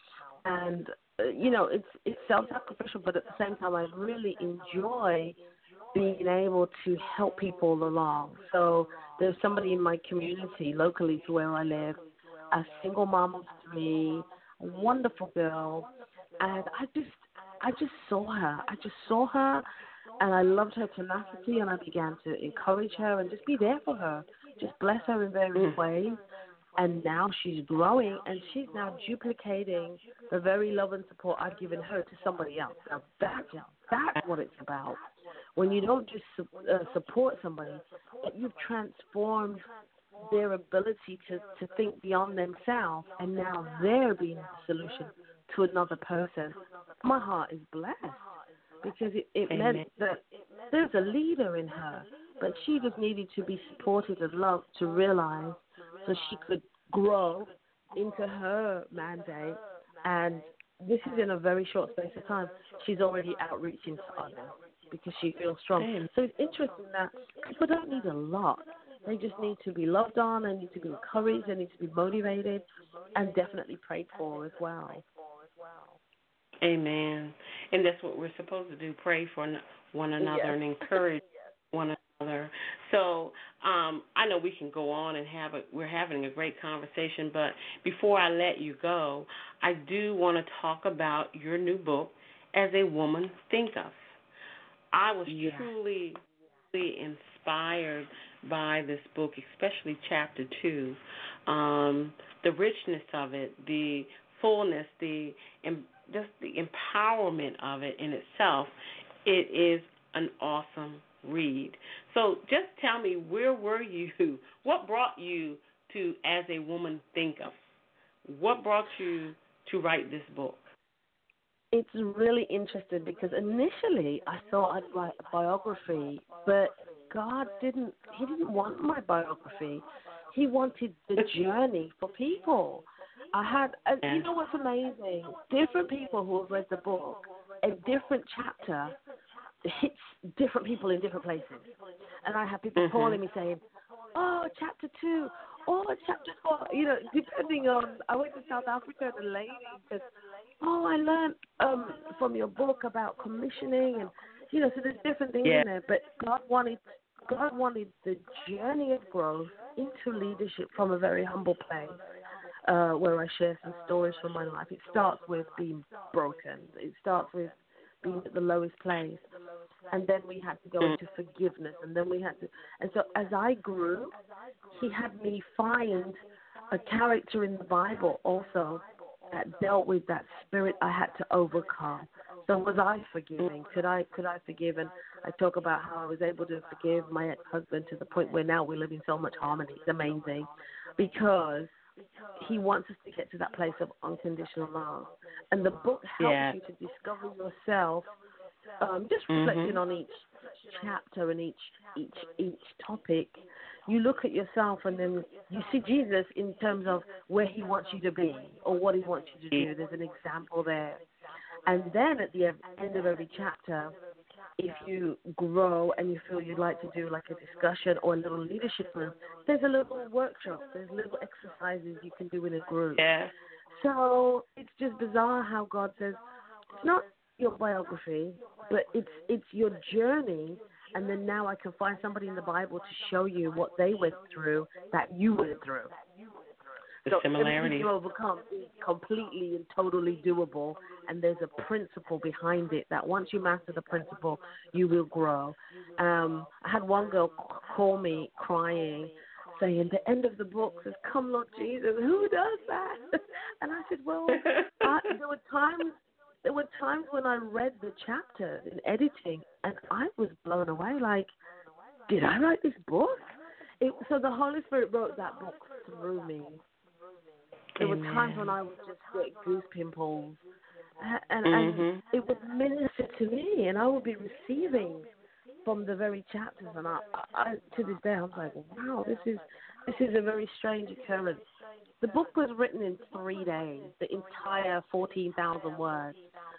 And uh, you know, it's it's self-sacrificial, but at the same time, I really enjoy being able to help people along. So there's somebody in my community locally to where I live, a single mom of three, a wonderful girl, and I just I just saw her. I just saw her, and I loved her tenacity, and I began to encourage her and just be there for her, just bless her in various ways. And now she's growing, and she's now duplicating the very love and support I've given her to somebody else. Now that's that's what it's about. When you don't just uh, support somebody, but you've transformed their ability to, to think beyond themselves, and now they're being the solution to another person. My heart is blessed because it, it meant that there's a leader in her, but she just needed to be supported and loved to realize so she could grow into her mandate. And this is in a very short space of time. She's already outreaching to others because she feels strong. So it's interesting that people don't need a lot. They just need to be loved on, they need to be encouraged, they need to be motivated, and definitely prayed for as well. Amen. And that's what we're supposed to do, pray for one another Yes. and encourage one another. So um, I know we can go on and have a, we're having a great conversation, but before I let you go, I do want to talk about your new book, as a woman thinketh. I was Yeah. truly, truly inspired by this book, especially chapter two. Um, the richness of it, the fullness, the em- just the empowerment of it in itself. It is an awesome read. So just tell me, where were you? What brought you to As a Woman Thinketh? What brought you to write this book? It's really interesting because initially I thought I'd write a biography, but God didn't, He didn't want my biography. He wanted the journey for people. I had, uh, you know what's amazing? Different people who have read the book, a different chapter hits different people in different places. And I have people Mm-hmm. calling me saying, oh, chapter two, oh, chapter four, you know, depending on, I went to South Africa and a lady said, oh, I learned um, from your book about commissioning and, you know, so there's different things Yeah. in there. But God wanted, God wanted the journey of growth into leadership from a very humble place. Uh, where I share some stories from my life. It starts with being broken. It starts with being at the lowest place. And then we had to go into forgiveness. And then we had to... And so as I grew, He had me find a character in the Bible also that dealt with that spirit I had to overcome. So was I forgiving? Could I could I forgive? And I talk about how I was able to forgive my ex-husband to the point where now we live in so much harmony. It's amazing because He wants us to get to that place of unconditional love. And the book helps Yeah. you to discover yourself, um, just reflecting Mhm. on each chapter and each, each, each topic. You look at yourself and then you see Jesus in terms of where He wants you to be or what He wants you to do. There's an example there. And then at the end of every chapter, if you grow and you feel you'd like to do like a discussion or a little leadership room, there's a little workshop, there's little exercises you can do in a group. Yeah. So it's just bizarre how God says, it's not your biography, but it's it's your journey, and then now I can find somebody in the Bible to show you what they went through that you went through. The So similarities. everything you overcome is completely and totally doable, and there's a principle behind it that once you master the principle, you will grow. Um, I had one girl call me crying, saying, the end of the book says, come Lord Jesus, who does that? And I said, well, I, there were times there were times when I read the chapter in editing, and I was blown away, like, did I write this book? It, so the Holy Spirit wrote that book through me. There were times when I would just get goose pimples, and, and, Mhm. and it would minister to me, and I would be receiving from the very chapters. And I, I, to this day, I was like, wow, this is this is a very strange occurrence. The book was written in three days, the entire fourteen thousand words,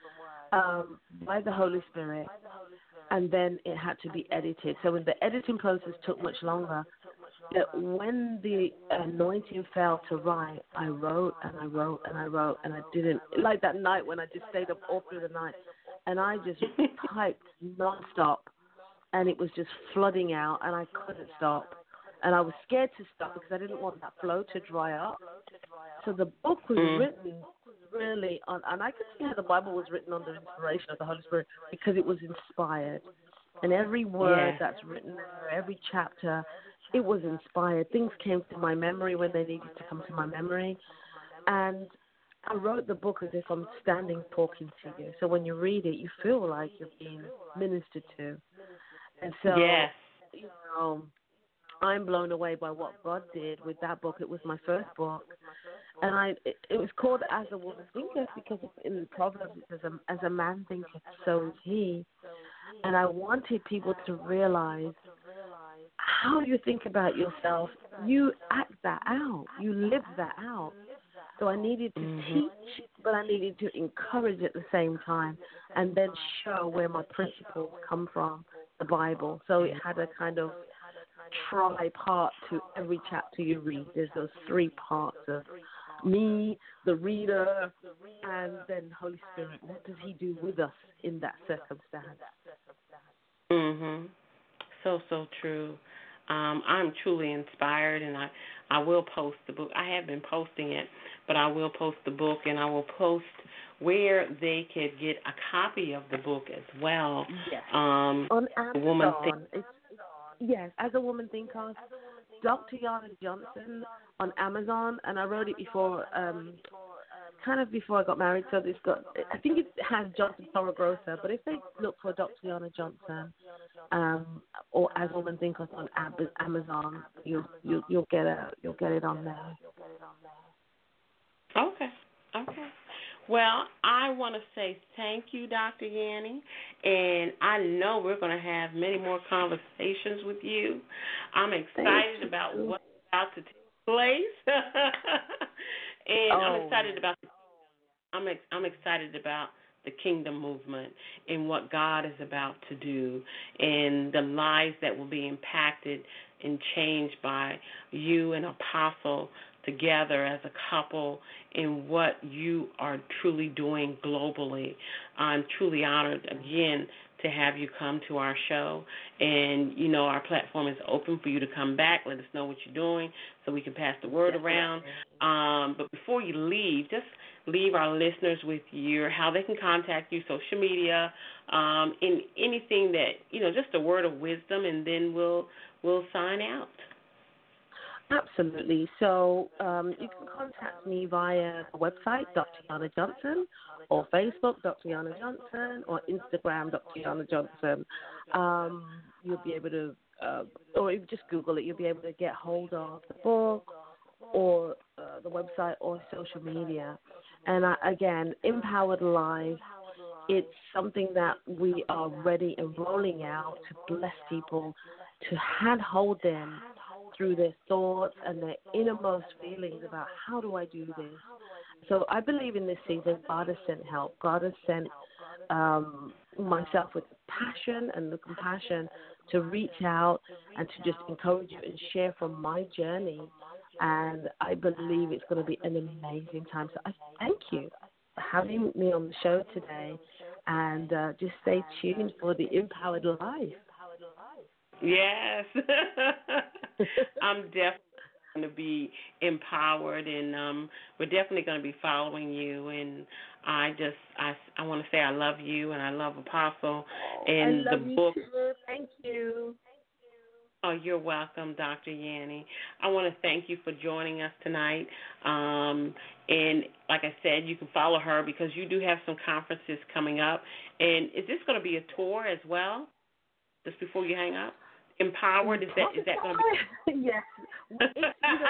um, by the Holy Spirit, and then it had to be edited. So when the editing process took much longer, that when the anointing fell to write, I wrote and I wrote and I wrote and I didn't, like that night when I just stayed up all through the night and I just typed nonstop and it was just flooding out and I couldn't stop. And I was scared to stop because I didn't want that flow to dry up. So the book was Mm. written really on, and I could see how the Bible was written under inspiration of the Holy Spirit because it was inspired. And every word Yeah. that's written there, every chapter, it was inspired. Things came to my memory when they needed to come to my memory. And I wrote the book as if I'm standing talking to you. So when you read it, you feel like you're being ministered to. And so, Yes. you know, I'm blown away by what God did with that book. It was my first book. And I, it, it was called As a Woman Thinketh because in the Proverbs it says, as a man thinketh, so is he. And I wanted people to realize how you think about yourself, you act that out. You live that out. So I needed to Mhm. teach, but I needed to encourage at the same time and then show where my principles come from, the Bible. So it had a kind of tri-part to every chapter you read. There's those three parts of me, the reader, and then Holy Spirit. What does He do with us in that circumstance? Mhm. So so true. Um, I'm truly inspired, and I, I will post the book. I have been posting it, but I will post the book, and I will post where they could get a copy of the book as well. Yes. Um, On the woman Amazon. It's, yes, As a Woman Think Of, Doctor Yana Johnson on Amazon, and I wrote it before, um, kind of before I got married, so it's got, I think it has Johnson Thorogrosa, but if they look for Doctor Yana Johnson, um, or As a Woman Think Of on Ab- Amazon, you'll, you'll, you'll get a, you'll get it on there. Okay, okay. Well, I want to say thank you, Doctor Yanni, and I know we're going to have many more conversations with you. I'm excited about what's about to take place, and oh. I'm excited about. I'm ex- I'm excited about the kingdom movement and what God is about to do, and the lives that will be impacted and changed by you and Apostle together as a couple in what you are truly doing globally. I'm truly honored, again, to have you come to our show. And, you know, our platform is open for you to come back. Let us know what you're doing so we can pass the word around. Um, but before you leave, just leave our listeners with your, how they can contact you, social media, um, in anything that, you know, just a word of wisdom, and then we'll we'll sign out. Absolutely. So um, you can contact me via the website, Doctor Yana Johnson, or Facebook, Doctor Yana Johnson, or Instagram, Doctor Yana Johnson. Um, you'll be able to, uh, or if you just Google it, you'll be able to get hold of the book or uh, the website or social media. And I, again, Empowered Life, it's something that we are ready and rolling out to bless people, to handhold them through their thoughts and their innermost feelings about how do I do this. So I believe in this season God has sent help. God has sent um, myself with the passion and the compassion to reach out and to just encourage you and share from my journey. And I believe it's going to be an amazing time. So I thank you for having me on the show today, and uh, just stay tuned for the Empowered Life. Yes. I'm definitely going to be empowered, and um, we're definitely going to be following you. And I just, I, I want to say I love you, and I love Apostle, and I love the you book. Too. Thank you. Oh, you're welcome, Doctor Yanni. I want to thank you for joining us tonight. Um, and like I said, you can follow her because you do have some conferences coming up. And is this going to be a tour as well? Just before you hang up, Empowered, is that is that going to be? Yes. It, you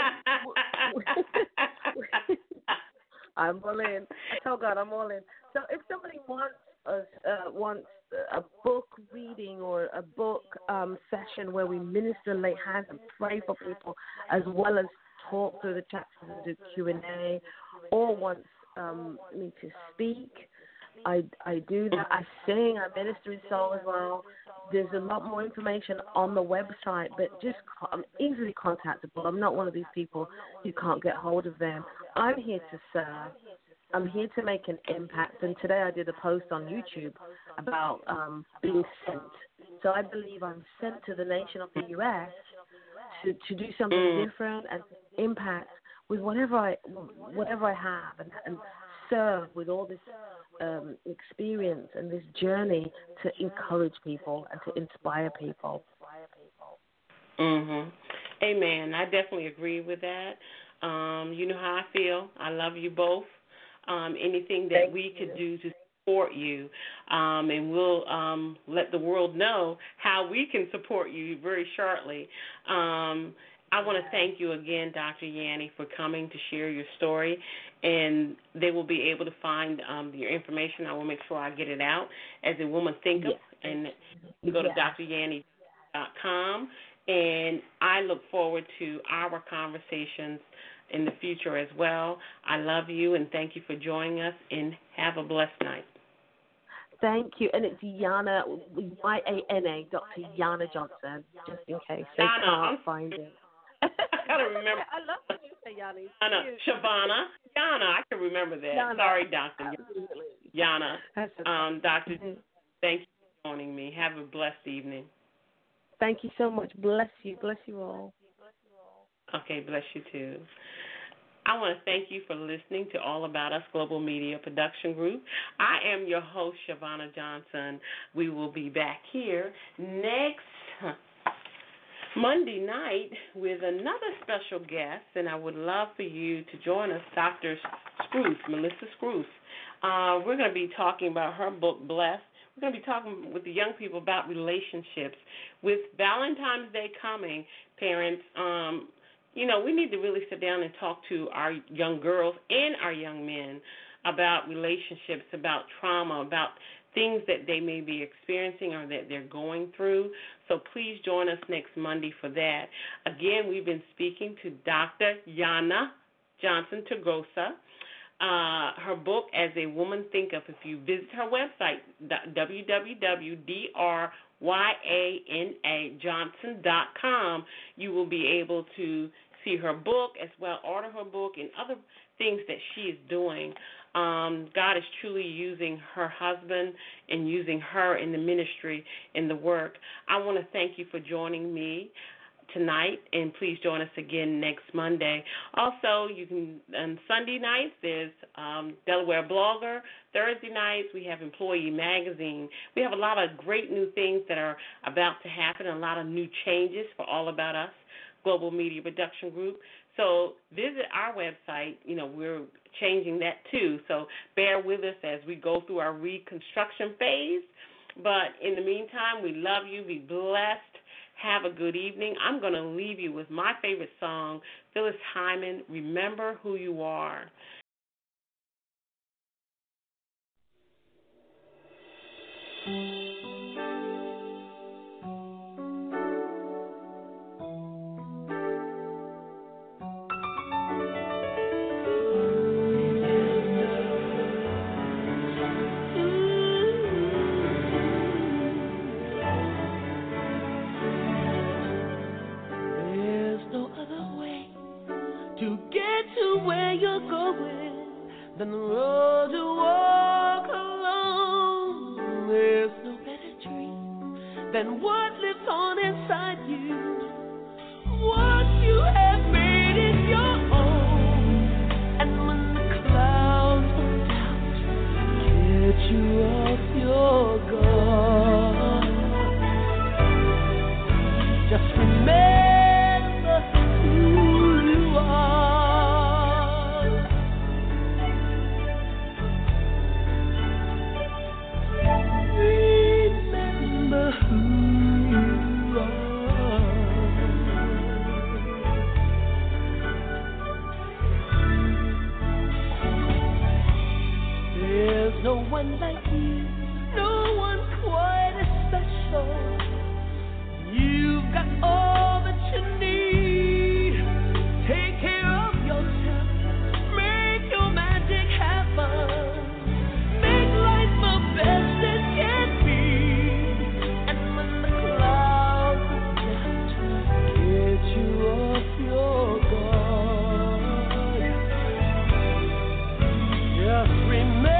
know, I'm all in. I tell God I'm all in. So if somebody wants a, uh, wants a book reading or a book um, session where we minister, lay hands, and pray for people, as well as talk through the chapters and do Q and A, or wants um, me to speak, I, I do that. I sing, I minister in soul as well. There's a lot more information on the website, but just I'm easily contactable. I'm not one of these people who can't get hold of them. I'm here to serve. I'm here to make an impact. And today I did a post on YouTube about um, being sent. So I believe I'm sent to the nation of the U S to, to do something mm. different and to impact with whatever I whatever I have and, and serve with all this um, experience and this journey to encourage people and to inspire people. Mhm. Amen. I definitely agree with that. Um, you know how I feel. I love you both. Um, anything that Thank we you. could do to support you, um, and we'll um, let the world know how we can support you very shortly. Um, I want to thank you again, Doctor Yanni, for coming to share your story, and they will be able to find um, your information. I will make sure I get it out as a woman think of, yes. and you go to yes. dr yanni dot com, and I look forward to our conversations in the future as well. I love you, and thank you for joining us, and have a blessed night. Thank you. And it's Yana, Y A N A, Doctor Yana Johnson, just in case they Yana, can't I'm, find it. I got to remember. I love when you say Yana. Yana, Shavana. Yana, I can remember that. Yana. Sorry, Doctor Absolutely. Yana. That's okay. Um, Doctor, Mm-hmm. thank you for joining me. Have a blessed evening. Thank you so much. Bless you. Bless you all. Okay, bless you too. I want to thank you for listening to All About Us Global Media Production Group. I am your host, Shavonna Johnson. We will be back here next Monday night with another special guest, and I would love for you to join us, Doctor Scrooge, Melissa Scrooge. Uh, we're going to be talking about her book, Blessed. We're going to be talking with the young people about relationships. With Valentine's Day coming, parents, um, you know, we need to really sit down and talk to our young girls and our young men about relationships, about trauma, about things that they may be experiencing or that they're going through. So please join us next Monday for that. Again, we've been speaking to Doctor Yana Johnson Togrosa. Uh, her book, As a Woman Thinketh, if you visit her website, w w w dot d r y a n a johnson dot com, you will be able to see her book as well, order her book, and other things that she is doing. Um, God is truly using her husband and using her in the ministry, in the work. I want to thank you for joining me tonight, and please join us again next Monday. Also, you can on Sunday nights, there's um, Delaware Blogger. Thursday nights, we have Employee Magazine. We have a lot of great new things that are about to happen, a lot of new changes for All About Us Global Media Production Group. So visit our website. You know, we're changing that too. So bear with us as we go through our reconstruction phase. But in the meantime, we love you. Be blessed. Have a good evening. I'm going to leave you with my favorite song, Phyllis Hyman, Remember Who You Are. Than the road to walk alone. There's no better dream than what lives on inside you. What you have made is your own. And when the clouds of doubt get you off your guard, just remember who you are. No one like you, no one quite as special. You've got all that you need. Take care of yourself, make your magic happen. Make life the best it can be. And when the clouds of doubt get you off your guard, just remember.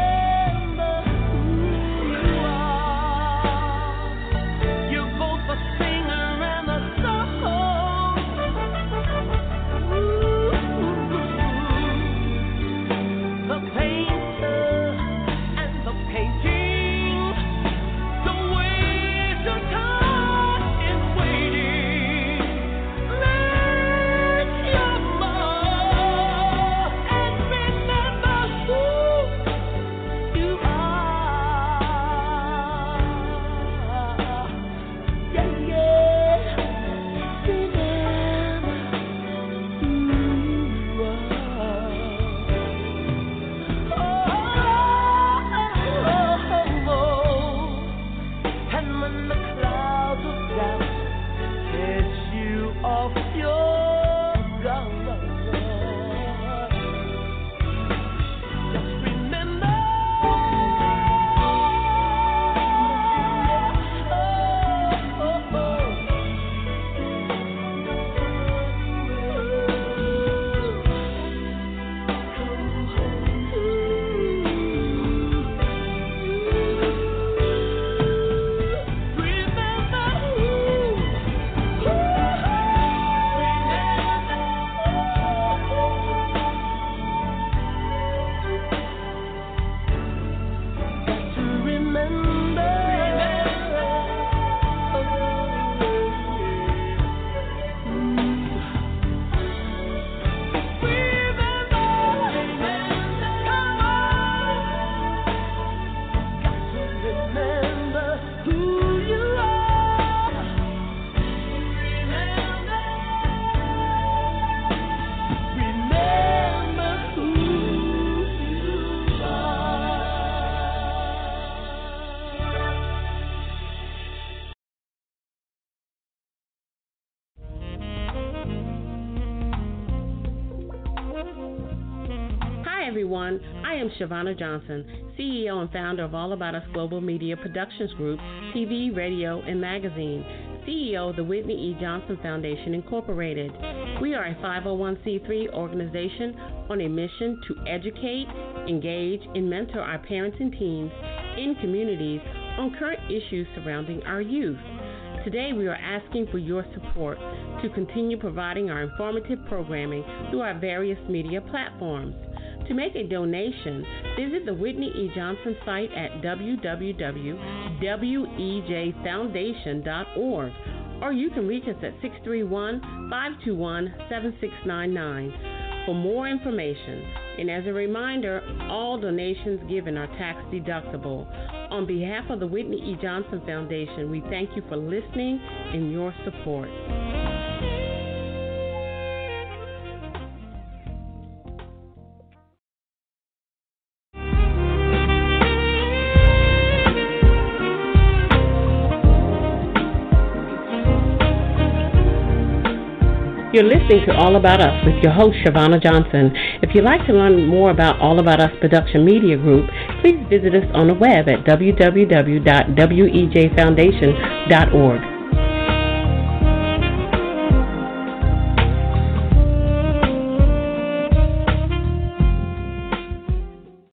Ooh. everyone. I am Shavonna Johnson, C E O and founder of All About Us Global Media Productions Group, T V, radio, and magazine. C E O of the Whitney E. Johnson Foundation, Incorporated. We are a five oh one c three organization on a mission to educate, engage, and mentor our parents and teens in communities on current issues surrounding our youth. Today, we are asking for your support to continue providing our informative programming through our various media platforms. To make a donation, visit the Whitney E. Johnson site at w w w dot w e j foundation dot org, or you can reach us at six three one, five two one, seven six nine nine for more information. And as a reminder, all donations given are tax deductible. On behalf of the Whitney E. Johnson Foundation, we thank you for listening and your support. You're listening to All About Us with your host, Shavonna Johnson. If you'd like to learn more about All About Us Production Media Group, please visit us on the web at w w w dot w e j foundation dot org.